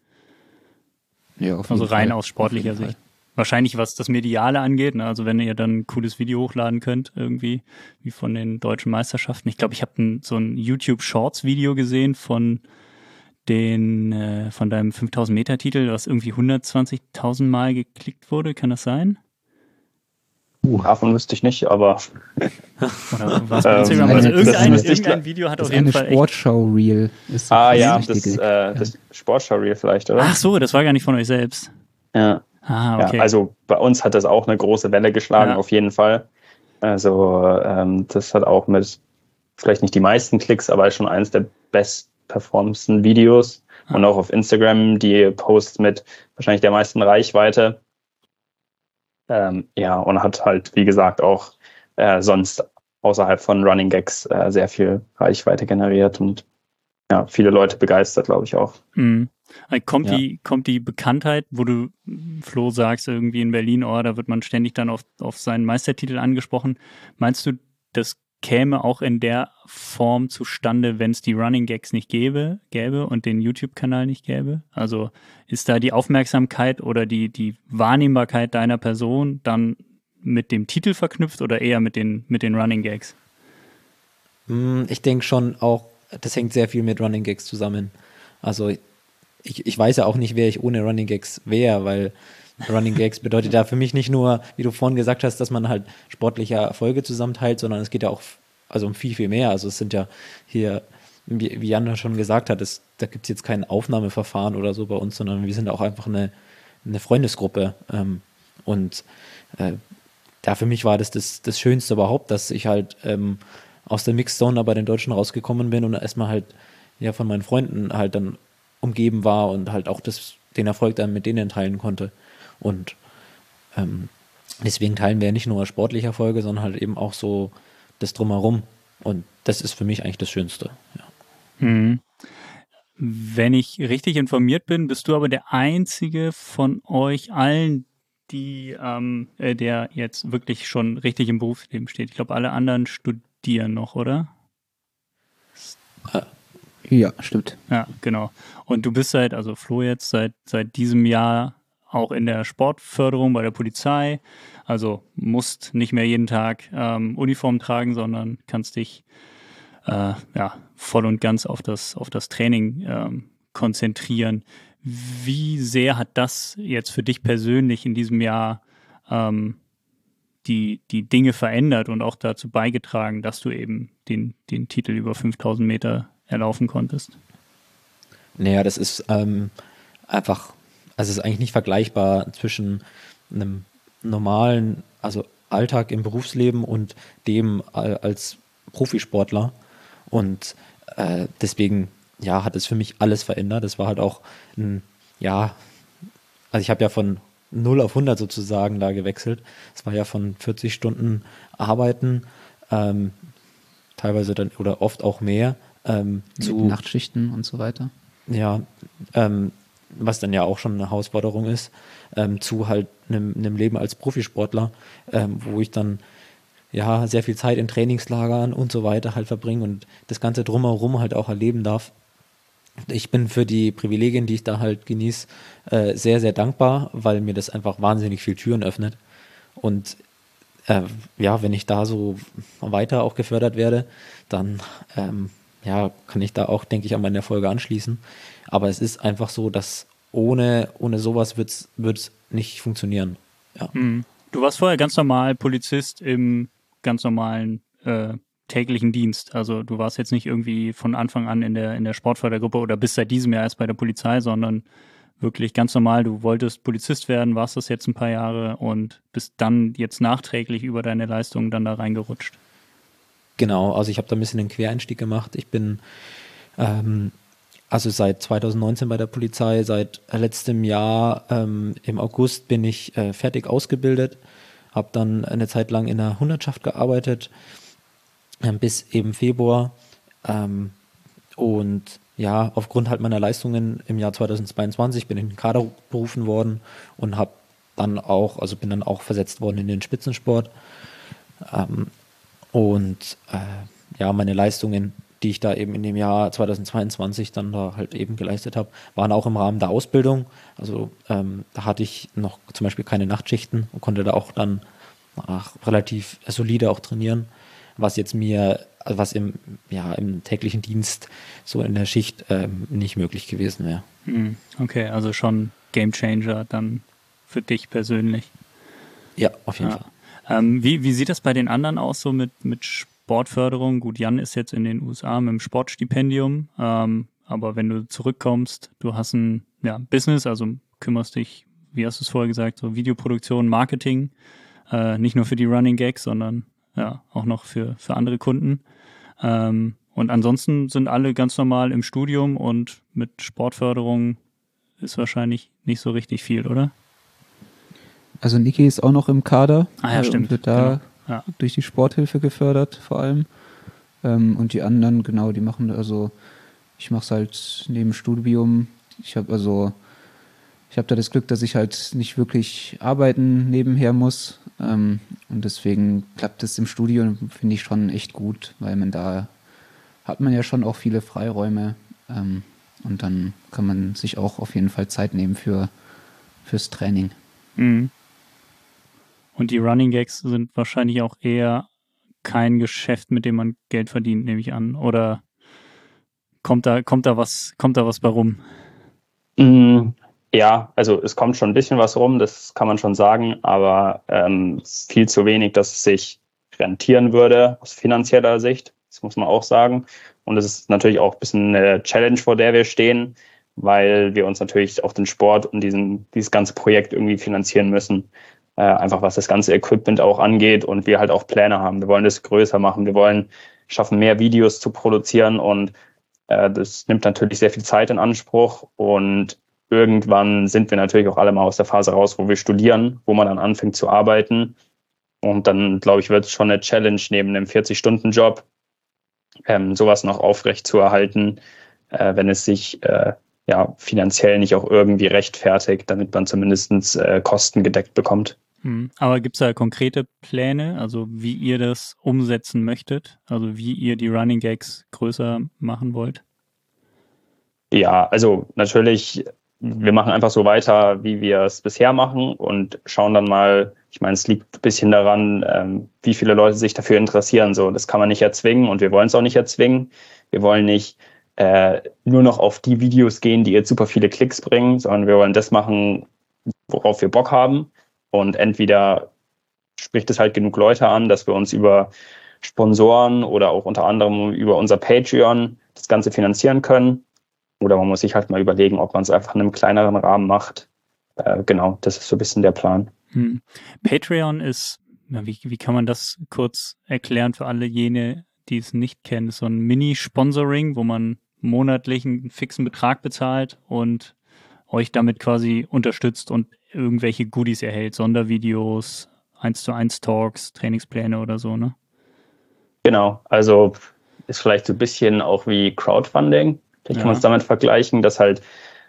S5: Ja, auf
S2: also
S5: jeden
S2: rein
S5: Fall.
S2: aus sportlicher Sicht. Wahrscheinlich, was das Mediale angeht, ne? Also wenn ihr dann ein cooles Video hochladen könnt, irgendwie, wie von den deutschen Meisterschaften. Ich glaube, ich habe so ein YouTube-Shorts-Video gesehen von den äh, von deinem fünftausend Meter Titel, was irgendwie hundertzwanzigtausend Mal geklickt wurde. Kann das sein?
S3: Uh, davon wüsste ich nicht, aber
S2: oder was bei Instagram? Ähm, also irgendein, das, irgendein Video hat auf jeden Fall echt...
S5: Sportschau-Reel.
S3: Ist ah ja, das, äh, das Sportschau-Reel vielleicht, oder?
S2: Ach so, das war gar nicht von euch selbst.
S3: Ja.
S2: Ah, okay.
S3: Ja, also bei uns hat das auch eine große Welle geschlagen, ja. Auf jeden Fall. Also ähm, das hat auch mit, vielleicht nicht die meisten Klicks, aber schon eines der bestperformsten Videos. Ah. Und auch auf Instagram die Posts mit wahrscheinlich der meisten Reichweite. Ähm, ja, und hat halt, wie gesagt, auch äh, sonst außerhalb von Running Gags äh, sehr viel Reichweite generiert. Und ja, viele Leute begeistert, glaube ich auch.
S2: Mhm. Kommt,
S4: Ja.
S2: die, kommt die Bekanntheit, wo du, Flo, sagst, irgendwie in Berlin, oh, da wird man ständig dann auf, auf seinen Meistertitel angesprochen. Meinst du, das käme auch in der Form zustande, wenn es die Running Gags nicht gäbe, gäbe und den YouTube-Kanal nicht gäbe? Also ist da die Aufmerksamkeit oder die, die Wahrnehmbarkeit deiner Person dann mit dem Titel verknüpft oder eher mit den, mit den Running Gags?
S4: Ich denke schon auch, das hängt sehr viel mit Running Gags zusammen. Also ich, ich weiß ja auch nicht, wer ich ohne Running Gags wäre, weil Running Gags bedeutet ja für mich nicht nur, wie du vorhin gesagt hast, dass man halt sportliche Erfolge zusammenteilt, sondern es geht ja auch also um viel, viel mehr. Also es sind ja hier, wie, wie Jan schon gesagt hat, es, da gibt es jetzt kein Aufnahmeverfahren oder so bei uns, sondern wir sind auch einfach eine, eine Freundesgruppe. Ähm, und äh, ja, für mich war das, das das Schönste überhaupt, dass ich halt ähm, aus der Mixzone bei den Deutschen rausgekommen bin und erstmal halt ja von meinen Freunden halt dann umgeben war und halt auch das, den Erfolg dann mit denen teilen konnte. Und ähm, deswegen teilen wir ja nicht nur sportliche Erfolge, sondern halt eben auch so das Drumherum. Und das ist für mich eigentlich das Schönste. Ja.
S2: Mhm. Wenn ich richtig informiert bin, bist du aber der einzige von euch allen, die, ähm, äh, der jetzt wirklich schon richtig im Berufsleben steht. Ich glaube, alle anderen studieren noch, oder?
S5: Ja, stimmt.
S2: Ja, genau. Und du bist seit, also Flo jetzt seit, seit diesem Jahr auch in der Sportförderung bei der Polizei. Also musst nicht mehr jeden Tag ähm, Uniform tragen, sondern kannst dich äh, ja, voll und ganz auf das, auf das Training ähm, konzentrieren. Wie sehr hat das jetzt für dich persönlich in diesem Jahr ähm, die, die Dinge verändert und auch dazu beigetragen, dass du eben den, den Titel über fünftausend Meter erlaufen konntest?
S4: Naja, das ist ähm, einfach, also es ist eigentlich nicht vergleichbar zwischen einem normalen, also Alltag im Berufsleben und dem als Profisportler. Und äh, deswegen, ja, hat es für mich alles verändert. Es war halt auch ein, ja, also ich habe ja von null auf hundert sozusagen da gewechselt. Es war ja von vierzig Stunden Arbeiten, ähm, teilweise dann oder oft auch mehr. Ähm, zu
S5: Nachtschichten und so weiter.
S4: Ja, ähm, was dann ja auch schon eine Herausforderung ist, ähm, zu halt einem, einem Leben als Profisportler, ähm, wo ich dann ja sehr viel Zeit in Trainingslagern und so weiter halt verbringe und das Ganze drumherum halt auch erleben darf. Ich bin für die Privilegien, die ich da halt genieße, äh, sehr, sehr dankbar, weil mir das einfach wahnsinnig viel Türen öffnet. Und äh, ja, wenn ich da so weiter auch gefördert werde, dann ähm, ja, kann ich da auch, denke ich, an meine Erfolge anschließen. Aber es ist einfach so, dass ohne, ohne sowas wird es nicht funktionieren. Ja.
S2: Mhm. Du warst vorher ganz normal Polizist im ganz normalen äh, täglichen Dienst. Also du warst jetzt nicht irgendwie von Anfang an in der, in der Sportfördergruppe oder bist seit diesem Jahr erst bei der Polizei, sondern wirklich ganz normal, du wolltest Polizist werden, warst das jetzt ein paar Jahre und bist dann jetzt nachträglich über deine Leistungen dann da reingerutscht.
S4: Genau, also ich habe da ein bisschen einen Quereinstieg gemacht. Ich bin ähm, also seit zwanzig neunzehn bei der Polizei, seit letztem Jahr ähm, im August bin ich äh, fertig ausgebildet, habe dann eine Zeit lang in der Hundertschaft gearbeitet, äh, bis eben Februar ähm, und ja, aufgrund halt meiner Leistungen im Jahr zweitausendzweiundzwanzig bin ich in den Kader berufen worden und habe dann auch, also bin dann auch versetzt worden in den Spitzensport. Ähm, Und äh, ja, meine Leistungen, die ich da eben in dem Jahr zweitausendzweiundzwanzig dann da halt eben geleistet habe, waren auch im Rahmen der Ausbildung. Also ähm, da hatte ich noch zum Beispiel keine Nachtschichten und konnte da auch dann ach, relativ solide auch trainieren, was jetzt mir, was im, ja, im täglichen Dienst so in der Schicht ähm, nicht möglich gewesen wäre.
S2: Okay, also schon Gamechanger dann für dich persönlich.
S4: Ja, auf jeden
S2: ja.
S4: Fall.
S2: Ähm, wie, wie sieht das bei den anderen aus, so mit, mit Sportförderung? Gut, Jan ist jetzt in den U S A mit dem Sportstipendium, ähm, aber wenn du zurückkommst, du hast ein ja, Business, also kümmerst dich, wie hast du es vorher gesagt, so Videoproduktion, Marketing, äh, nicht nur für die Running Gags, sondern ja auch noch für, für andere Kunden. Ähm, und ansonsten sind alle ganz normal im Studium und mit Sportförderung ist wahrscheinlich nicht so richtig viel, oder?
S5: Also Niki ist auch noch im Kader.
S2: Ah ja,
S5: äh,
S2: stimmt.
S5: Und wird da
S2: genau. ja.
S5: durch die Sporthilfe gefördert vor allem. Ähm, und die anderen, genau, die machen also, ich mache es halt neben Studium. Ich habe also, ich habe da das Glück, dass ich halt nicht wirklich arbeiten nebenher muss. Ähm, und deswegen klappt es im Studium, finde ich, schon echt gut, weil man da hat man ja schon auch viele Freiräume. Ähm, und dann kann man sich auch auf jeden Fall Zeit nehmen für fürs Training.
S2: Mhm. Und die Running Gags sind wahrscheinlich auch eher kein Geschäft, mit dem man Geld verdient, nehme ich an. Oder kommt da, kommt da was, kommt da was bei rum?
S3: Mm, ja, also es kommt schon ein bisschen was rum, das kann man schon sagen, aber ähm, viel zu wenig, dass es sich rentieren würde aus finanzieller Sicht. Das muss man auch sagen. Und es ist natürlich auch ein bisschen eine Challenge, vor der wir stehen, weil wir uns natürlich auch den Sport und diesen, dieses ganze Projekt irgendwie finanzieren müssen. Äh, einfach was das ganze Equipment auch angeht und wir halt auch Pläne haben. Wir wollen das größer machen. Wir wollen schaffen, mehr Videos zu produzieren und äh, das nimmt natürlich sehr viel Zeit in Anspruch und irgendwann sind wir natürlich auch alle mal aus der Phase raus, wo wir studieren, wo man dann anfängt zu arbeiten. Und dann, glaube ich, wird es schon eine Challenge neben einem vierzig-Stunden-Job, ähm, sowas noch aufrecht zu erhalten, äh, wenn es sich äh, ja finanziell nicht auch irgendwie rechtfertigt, damit man zumindest äh, Kosten gedeckt bekommt.
S2: Mhm. Aber gibt es da konkrete Pläne, also wie ihr das umsetzen möchtet? Also wie ihr die Running Gags größer machen wollt?
S3: Ja, also natürlich, wir machen einfach so weiter, wie wir es bisher machen und schauen dann mal, ich meine, es liegt ein bisschen daran, ähm, wie viele Leute sich dafür interessieren. So, das kann man nicht erzwingen und wir wollen es auch nicht erzwingen. Wir wollen nicht äh, nur noch auf die Videos gehen, die jetzt super viele Klicks bringen, sondern wir wollen das machen, worauf wir Bock haben. Und entweder spricht es halt genug Leute an, dass wir uns über Sponsoren oder auch unter anderem über unser Patreon das Ganze finanzieren können. Oder man muss sich halt mal überlegen, ob man es einfach in einem kleineren Rahmen macht. Äh, genau, das ist so ein bisschen der Plan.
S2: Hm. Patreon ist, na, wie, wie kann man das kurz erklären für alle jene, die es nicht kennen? Das ist so ein Mini-Sponsoring, wo man monatlich einen fixen Betrag bezahlt und euch damit quasi unterstützt und irgendwelche Goodies erhält, Sondervideos, eins zu eins Talks, Trainingspläne oder so, ne?
S3: Genau, also ist vielleicht so ein bisschen auch wie Crowdfunding. Vielleicht kann man es damit vergleichen, dass halt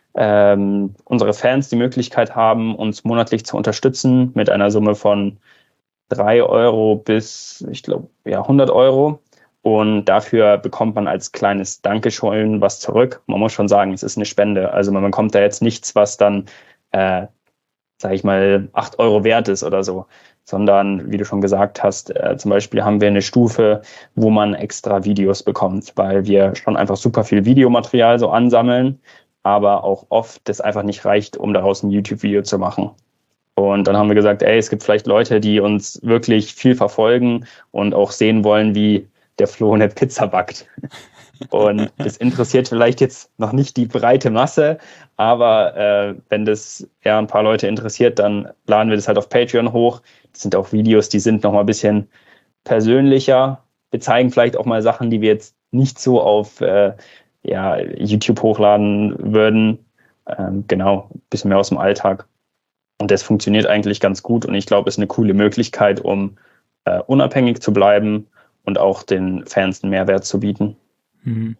S3: ähm, unsere Fans die Möglichkeit haben, uns monatlich zu unterstützen mit einer Summe von drei Euro bis, ich glaube, ja, hundert Euro. Und dafür bekommt man als kleines Dankeschön was zurück. Man muss schon sagen, es ist eine Spende. Also man bekommt da jetzt nichts, was dann, äh, sage ich mal, acht Euro wert ist oder so. Sondern, wie du schon gesagt hast, äh, zum Beispiel haben wir eine Stufe, wo man extra Videos bekommt, weil wir schon einfach super viel Videomaterial so ansammeln, aber auch oft das einfach nicht reicht, um daraus ein YouTube-Video zu machen. Und dann haben wir gesagt, ey, es gibt vielleicht Leute, die uns wirklich viel verfolgen und auch sehen wollen, wie der Flo eine Pizza backt. Und das interessiert vielleicht jetzt noch nicht die breite Masse, aber äh, wenn das eher ein paar Leute interessiert, dann laden wir das halt auf Patreon hoch. Das sind auch Videos, die sind noch mal ein bisschen persönlicher. Wir zeigen vielleicht auch mal Sachen, die wir jetzt nicht so auf äh, ja, YouTube hochladen würden. Ähm, genau, ein bisschen mehr aus dem Alltag. Und das funktioniert eigentlich ganz gut und ich glaube, es ist eine coole Möglichkeit, um äh, unabhängig zu bleiben und auch den Fans einen Mehrwert zu bieten.
S2: Mhm.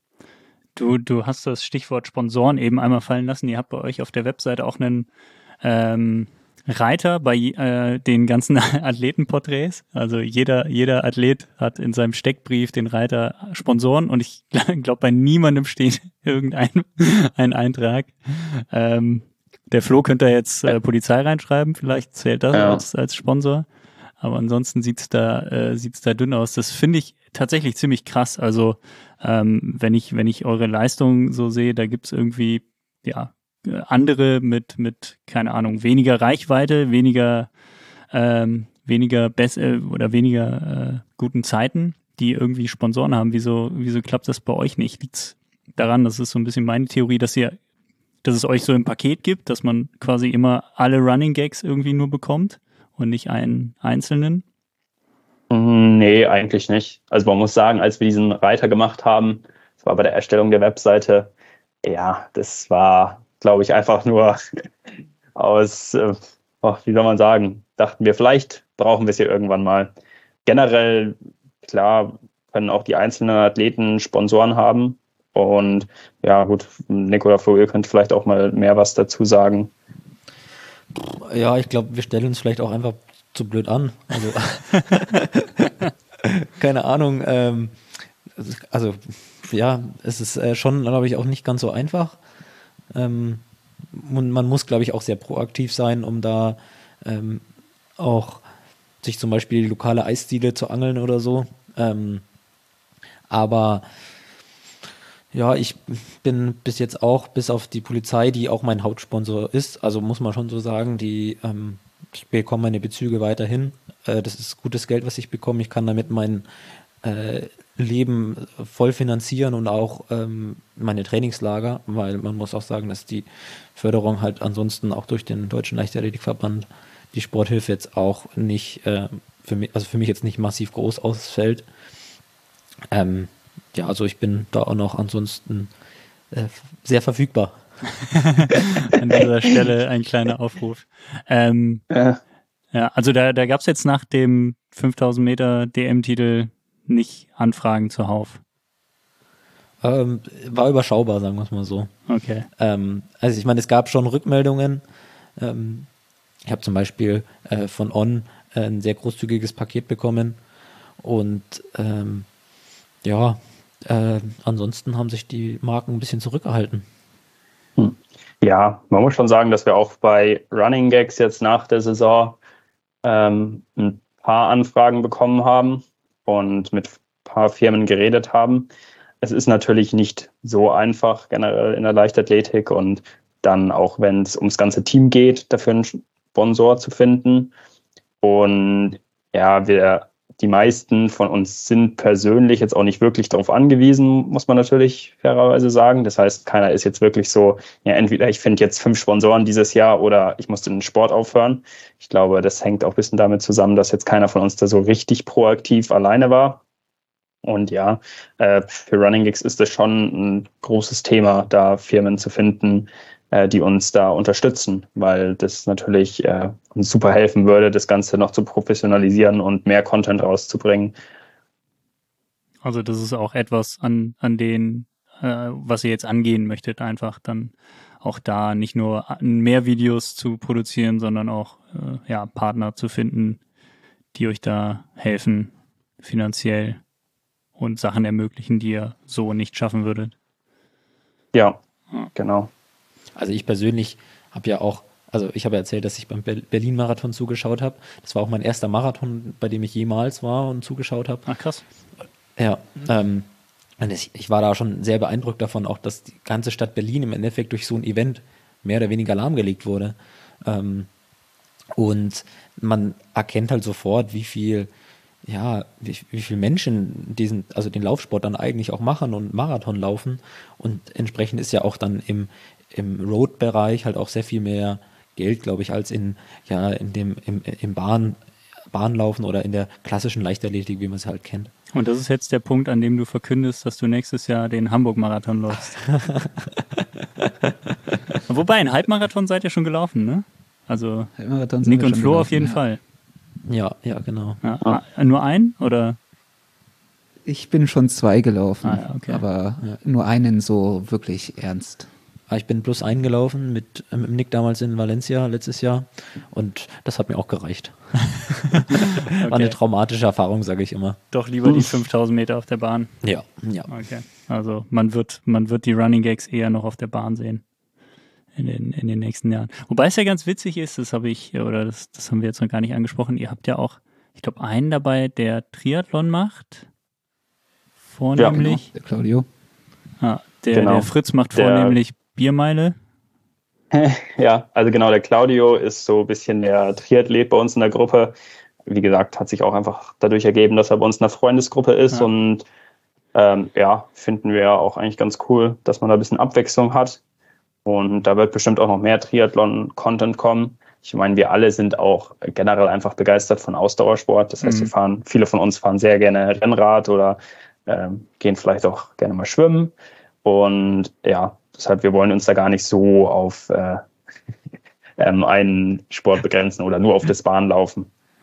S2: Du, du hast das Stichwort Sponsoren eben einmal fallen lassen. Ihr habt bei euch auf der Webseite auch einen ähm, Reiter bei äh, den ganzen Athletenporträts. Also jeder, jeder Athlet hat in seinem Steckbrief den Reiter Sponsoren und ich glaube, bei niemandem steht irgendein ein Eintrag. Ähm, der Flo könnte da jetzt äh, Polizei reinschreiben, vielleicht zählt das ja als, als Sponsor. Aber ansonsten sieht's da, äh, sieht's da dünn aus. Das finde ich tatsächlich ziemlich krass. Also ähm, wenn ich, wenn ich eure Leistung so sehe, da gibt's irgendwie, ja, andere mit, mit, keine Ahnung, weniger Reichweite, weniger, ähm, weniger besser oder weniger äh, guten Zeiten, die irgendwie Sponsoren haben. Wieso, wieso klappt das bei euch nicht? Liegt's daran, das ist so ein bisschen meine Theorie, dass ihr, dass es euch so im Paket gibt, dass man quasi immer alle Running Gags irgendwie nur bekommt und nicht einen einzelnen?
S3: Nee, eigentlich nicht. Also man muss sagen, als wir diesen Reiter gemacht haben, das war bei der Erstellung der Webseite, ja, das war, glaube ich, einfach nur aus, äh, oh, wie soll man sagen, dachten wir, vielleicht brauchen wir es hier irgendwann mal. Generell, klar, können auch die einzelnen Athleten Sponsoren haben. Und ja gut, Nick oder Flo, ihr könnt vielleicht auch mal mehr was dazu sagen.
S4: Ja, ich glaube, wir stellen uns vielleicht auch einfach zu blöd an. Also keine Ahnung. Ähm, also ja, es ist äh, schon, glaube ich, auch nicht ganz so einfach. Ähm, und man muss, glaube ich, auch sehr proaktiv sein, um da ähm, auch sich zum Beispiel die lokale Eisdiele zu angeln oder so. Ähm, aber ja, ich bin bis jetzt auch, bis auf die Polizei, die auch mein Hauptsponsor ist, also muss man schon so sagen, die ähm, ich bekomme meine Bezüge weiterhin. Äh, das ist gutes Geld, was ich bekomme. Ich kann damit mein äh, Leben voll finanzieren und auch ähm, meine Trainingslager, weil man muss auch sagen, dass die Förderung halt ansonsten auch durch den Deutschen Leichtathletikverband, die Sporthilfe jetzt auch nicht, äh, für mich, also für mich jetzt nicht massiv groß ausfällt. Ähm, ja, also ich bin da auch noch ansonsten äh, sehr verfügbar.
S2: An dieser Stelle ein kleiner Aufruf. Ähm,
S3: Ja.
S2: ja, also da, da gab es jetzt nach dem fünftausend Meter D M-Titel nicht Anfragen zuhauf.
S4: Ähm, war überschaubar, sagen wir es mal so.
S2: Okay.
S4: Ähm, also ich meine, es gab schon Rückmeldungen. Ähm, ich habe zum Beispiel äh, von On äh, ein sehr großzügiges Paket bekommen und ähm, ja, äh, ansonsten haben sich die Marken ein bisschen zurückgehalten.
S3: Hm. Ja, man muss schon sagen, dass wir auch bei Running Gags jetzt nach der Saison ähm, ein paar Anfragen bekommen haben und mit ein paar Firmen geredet haben. Es ist natürlich nicht so einfach generell in der Leichtathletik und dann auch, wenn es ums ganze Team geht, dafür einen Sponsor zu finden. Und ja, wir, die meisten von uns sind persönlich jetzt auch nicht wirklich darauf angewiesen, muss man natürlich fairerweise sagen. Das heißt, keiner ist jetzt wirklich so, ja, entweder ich finde jetzt fünf Sponsoren dieses Jahr oder ich muss den Sport aufhören. Ich glaube, das hängt auch ein bisschen damit zusammen, dass jetzt keiner von uns da so richtig proaktiv alleine war. Und ja, äh, für Running Gigs ist das schon ein großes Thema, da Firmen zu finden, äh, die uns da unterstützen, weil das natürlich äh, uns super helfen würde, das Ganze noch zu professionalisieren und mehr Content rauszubringen.
S2: Also das ist auch etwas, an, an den, äh, was ihr jetzt angehen möchtet, einfach dann auch da nicht nur mehr Videos zu produzieren, sondern auch äh, ja, Partner zu finden, die euch da helfen, finanziell und Sachen ermöglichen, die ihr so nicht schaffen würdet.
S3: Ja, genau.
S4: Also ich persönlich habe ja auch, also ich habe ja erzählt, dass ich beim Berlin-Marathon zugeschaut habe. Das war auch mein erster Marathon, bei dem ich jemals war und zugeschaut habe.
S2: Ach krass.
S4: Ja, ähm, und ich, ich war da schon sehr beeindruckt davon, auch dass die ganze Stadt Berlin im Endeffekt durch so ein Event mehr oder weniger lahmgelegt wurde. Ähm, und man erkennt halt sofort, wie viel ja, wie, wie viele Menschen diesen, also den Laufsport dann eigentlich auch machen und Marathon laufen. Und entsprechend ist ja auch dann im, im Road-Bereich halt auch sehr viel mehr Geld, glaube ich, als in, ja, in dem, im, im Bahn, Bahnlaufen oder in der klassischen Leichtathletik, wie man es halt kennt.
S2: Und das ist jetzt der Punkt, an dem du verkündest, dass du nächstes Jahr den Hamburg-Marathon läufst. Wobei, ein Halbmarathon seid ihr schon gelaufen, ne? Also Nick und Flo auf jeden
S5: ja.
S2: Fall.
S4: Ja, ja, genau.
S2: Ja, ah. Nur ein oder?
S5: Ich bin schon zwei gelaufen,
S2: ah, ja, okay.
S5: aber ja. nur einen so wirklich ernst.
S4: Ich bin plus eingelaufen mit, äh, mit Nick damals in Valencia letztes Jahr und das hat mir auch gereicht.
S2: Okay.
S4: War eine traumatische Erfahrung, sage ich immer.
S2: Doch lieber die fünftausend Meter auf der Bahn.
S4: Ja, ja.
S2: Okay. Also man wird, man wird die Running Gags eher noch auf der Bahn sehen. In den, in den nächsten Jahren. Wobei es ja ganz witzig ist, das habe ich, oder das, das haben wir jetzt noch gar nicht angesprochen, ihr habt ja auch, ich glaube, einen dabei, der Triathlon macht. Vornehmlich.
S5: Ja, genau. Der Claudio.
S2: Ah, der,
S3: genau.
S2: der Fritz macht
S3: der,
S2: vornehmlich Biermeile.
S3: Ja, also genau, der Claudio ist so ein bisschen der Triathlet bei uns in der Gruppe. Wie gesagt, hat sich auch einfach dadurch ergeben, dass er bei uns in der Freundesgruppe ist. Ja. Und ähm, ja, finden wir auch eigentlich ganz cool, dass man da ein bisschen Abwechslung hat. Und da wird bestimmt auch noch mehr Triathlon-Content kommen. Ich meine, wir alle sind auch generell einfach begeistert von Ausdauersport. Das heißt, mhm. wir fahren, viele von uns fahren sehr gerne Rennrad oder ähm, gehen vielleicht auch gerne mal schwimmen. Und ja, deshalb, wir wollen uns da gar nicht so auf äh, ähm, einen Sport begrenzen oder nur auf das Bahnlaufen.
S2: Ja.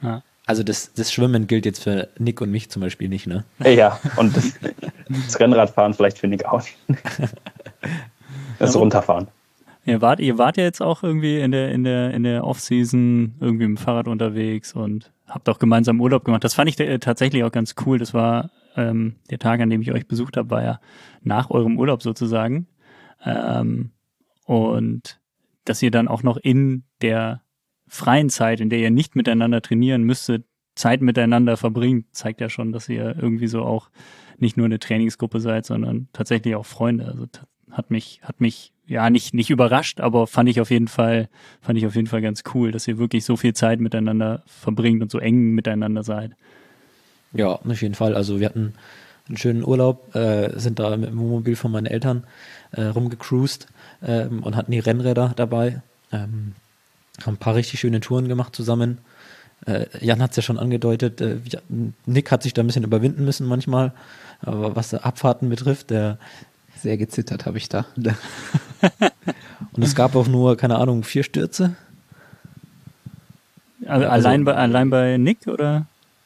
S4: Also das, das Schwimmen gilt jetzt für Nick und mich zum Beispiel nicht, ne?
S3: Ja, und das, das Rennradfahren vielleicht für Nick auch nicht. Das Runterfahren.
S2: Ihr wart, ihr wart ja jetzt auch irgendwie in der, in der, in der Off-Season irgendwie mit dem Fahrrad unterwegs und habt auch gemeinsam Urlaub gemacht. Das fand ich äh, tatsächlich auch ganz cool. Das war ähm, der Tag, an dem ich euch besucht habe, war ja nach eurem Urlaub sozusagen. Ähm, und dass ihr dann auch noch in der freien Zeit, in der ihr nicht miteinander trainieren müsstet, Zeit miteinander verbringt, zeigt ja schon, dass ihr irgendwie so auch nicht nur eine Trainingsgruppe seid, sondern tatsächlich auch Freunde. Also t- hat mich, hat mich ja nicht, nicht überrascht, aber fand ich auf jeden Fall, fand ich auf jeden Fall ganz cool, dass ihr wirklich so viel Zeit miteinander verbringt und so eng miteinander seid.
S4: Ja, auf jeden Fall. Also wir hatten einen schönen Urlaub, äh, sind da mit dem Wohnmobil von meinen Eltern äh, rumgecruised ähm, und hatten die Rennräder dabei. Ähm, haben ein paar richtig schöne Touren gemacht zusammen. Äh, Jan hat es ja schon angedeutet, äh, Nick hat sich da ein bisschen überwinden müssen manchmal, aber was Abfahrten betrifft, der
S5: Sehr gezittert habe ich da.
S4: Und es gab auch nur, keine Ahnung, vier Stürze.
S2: Also allein, bei, allein bei Nick, oder?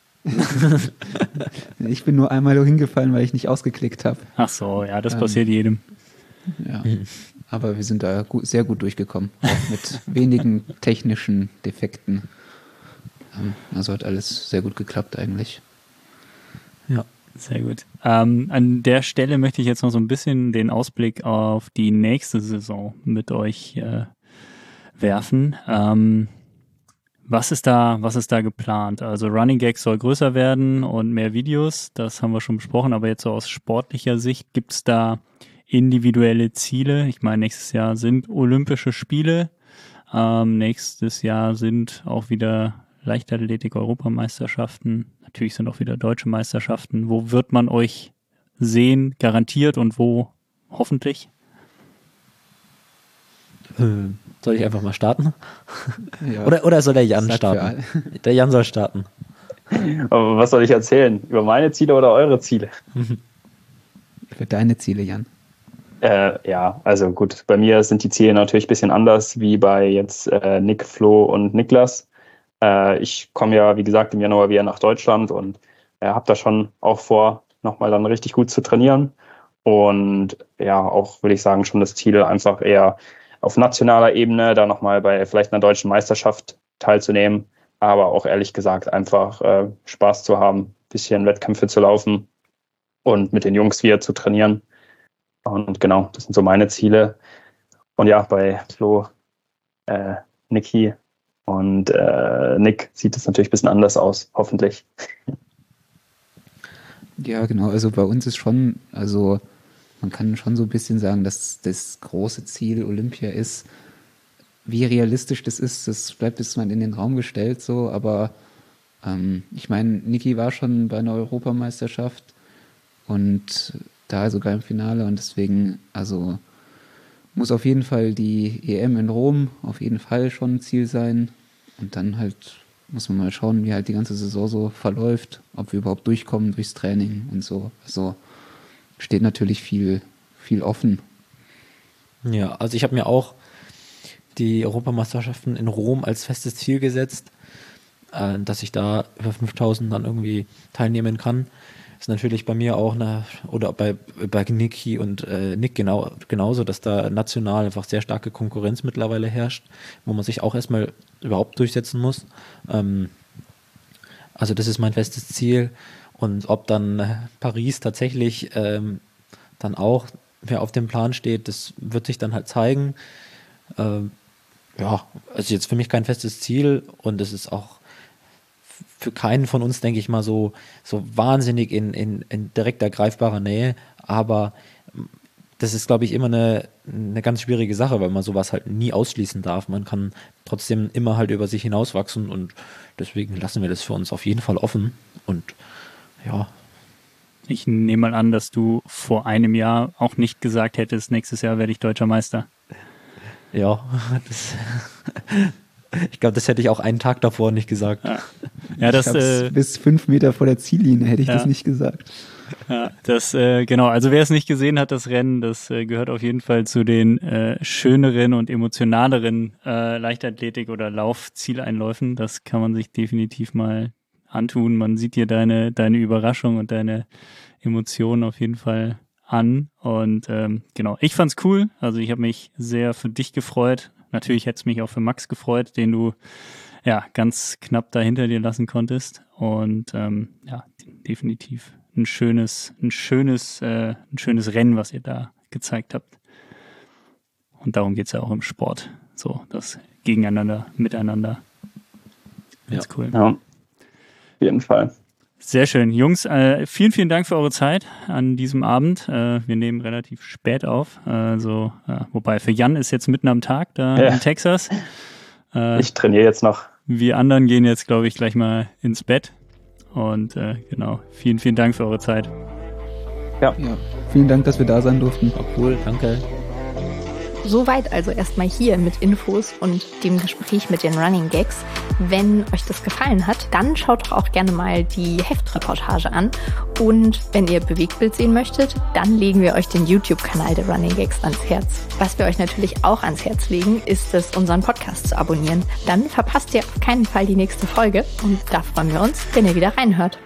S5: Ich bin nur einmal hingefallen, weil ich nicht ausgeklickt habe.
S2: Ach so, ja, das
S5: Ähm,
S2: passiert jedem.
S5: Ja. Aber wir sind da gut, sehr gut durchgekommen. Auch mit wenigen technischen Defekten. Ähm, Also hat alles sehr gut geklappt eigentlich.
S4: Ja.
S2: Sehr gut. Ähm, an der Stelle möchte ich jetzt noch so ein bisschen den Ausblick auf die nächste Saison mit euch äh, werfen. Ähm, was ist da, was ist da geplant? Also Running Gags soll größer werden und mehr Videos, das haben wir schon besprochen, aber jetzt so aus sportlicher Sicht, gibt es da individuelle Ziele? Ich meine, nächstes Jahr sind Olympische Spiele, ähm, nächstes Jahr sind auch wieder Leichtathletik-Europameisterschaften. Natürlich sind auch wieder deutsche Meisterschaften. Wo wird man euch sehen, garantiert, und wo hoffentlich?
S4: Äh, soll ich einfach mal starten?
S5: Ja.
S4: Oder, oder soll der Jan
S5: Sag für
S4: starten?
S5: alle.
S4: Der Jan soll starten.
S3: Aber was soll ich erzählen? Über meine Ziele oder eure Ziele?
S5: Für deine Ziele, Jan.
S3: Äh, ja, also gut, bei mir sind die Ziele natürlich ein bisschen anders wie bei jetzt äh, Nick, Flo und Niklas. Äh, ich komme ja, wie gesagt, im Januar wieder nach Deutschland und äh, habe da schon auch vor, nochmal dann richtig gut zu trainieren. Und ja, auch würde ich sagen, schon das Ziel, einfach eher auf nationaler Ebene da nochmal bei vielleicht einer deutschen Meisterschaft teilzunehmen. Aber auch ehrlich gesagt einfach äh, Spaß zu haben, bisschen Wettkämpfe zu laufen und mit den Jungs wieder zu trainieren. Und genau, das sind so meine Ziele. Und ja, bei Flo, äh, Niki und äh, Nick sieht es natürlich ein bisschen anders aus, hoffentlich.
S5: Ja, genau. Also bei uns ist schon, also man kann schon so ein bisschen sagen, dass das große Ziel Olympia ist. Wie realistisch das ist, das bleibt jetzt mal in den Raum gestellt so, aber ähm, ich meine, Niki war schon bei einer Europameisterschaft und da sogar im Finale und deswegen, also muss auf jeden Fall die E M in Rom auf jeden Fall schon ein Ziel sein und dann halt muss man mal schauen, wie halt die ganze Saison so verläuft, ob wir überhaupt durchkommen durchs Training und so. Also steht natürlich viel, viel offen.
S4: Ja, also ich habe mir auch die Europameisterschaften in Rom als festes Ziel gesetzt, äh, dass ich da über fünftausend dann irgendwie teilnehmen kann. Ist natürlich bei mir auch eine, oder bei, bei Niki und äh, Nick genau, genauso, dass da national einfach sehr starke Konkurrenz mittlerweile herrscht, wo man sich auch erstmal überhaupt durchsetzen muss. Ähm, also das ist mein festes Ziel. Und ob dann Paris tatsächlich ähm, dann auch mehr auf dem Plan steht, das wird sich dann halt zeigen. Ähm, ja, also jetzt für mich kein festes Ziel und es ist auch für keinen von uns, denke ich mal, so, so wahnsinnig in, in, in direkter greifbarer Nähe, aber das ist, glaube ich, immer eine, eine ganz schwierige Sache, weil man sowas halt nie ausschließen darf. Man kann trotzdem immer halt über sich hinauswachsen und deswegen lassen wir das für uns auf jeden Fall offen und ja.
S2: Ich nehme mal an, dass du vor einem Jahr auch nicht gesagt hättest, nächstes Jahr werde ich Deutscher Meister.
S4: Ja, das ich glaube, das hätte ich auch einen Tag davor nicht gesagt.
S2: Ja, ja das
S5: äh, bis fünf Meter vor der Ziellinie hätte ich ja. das nicht gesagt.
S2: Ja, das äh, genau. Also wer es nicht gesehen hat, das Rennen, das äh, gehört auf jeden Fall zu den äh, schöneren und emotionaleren äh, Leichtathletik- oder Laufzieleinläufen. Das kann man sich definitiv mal antun. Man sieht dir deine, deine Überraschung und deine Emotionen auf jeden Fall an. Und ähm, genau, ich fand's cool. Also ich habe mich sehr für dich gefreut. Natürlich hätte es mich auch für Max gefreut, den du ja ganz knapp da hinter dir lassen konntest. Und ähm, ja, definitiv ein schönes, ein schönes, äh, ein schönes Rennen, was ihr da gezeigt habt. Und darum geht's ja auch im Sport. So, das Gegeneinander, Miteinander. Ganz ja. cool.
S3: Ja, auf jeden Fall.
S2: Sehr schön. Jungs, äh, vielen, vielen Dank für eure Zeit an diesem Abend. Äh, wir nehmen relativ spät auf. Äh, so, äh, wobei für Jan ist jetzt mitten am Tag da ja. in Texas.
S3: Äh, ich trainiere jetzt noch.
S2: Wir anderen gehen jetzt, glaube ich, gleich mal ins Bett. Und äh, genau, vielen, vielen Dank für eure Zeit.
S5: Ja. ja. Vielen Dank, dass wir da sein durften.
S4: War cool, danke.
S1: Soweit also erstmal hier mit Infos und dem Gespräch mit den Running Gags. Wenn euch das gefallen hat, dann schaut doch auch gerne mal die Heftreportage an. Und wenn ihr Bewegtbild sehen möchtet, dann legen wir euch den YouTube-Kanal der Running Gags ans Herz. Was wir euch natürlich auch ans Herz legen, ist es, unseren Podcast zu abonnieren. Dann verpasst ihr auf keinen Fall die nächste Folge und da freuen wir uns, wenn ihr wieder reinhört.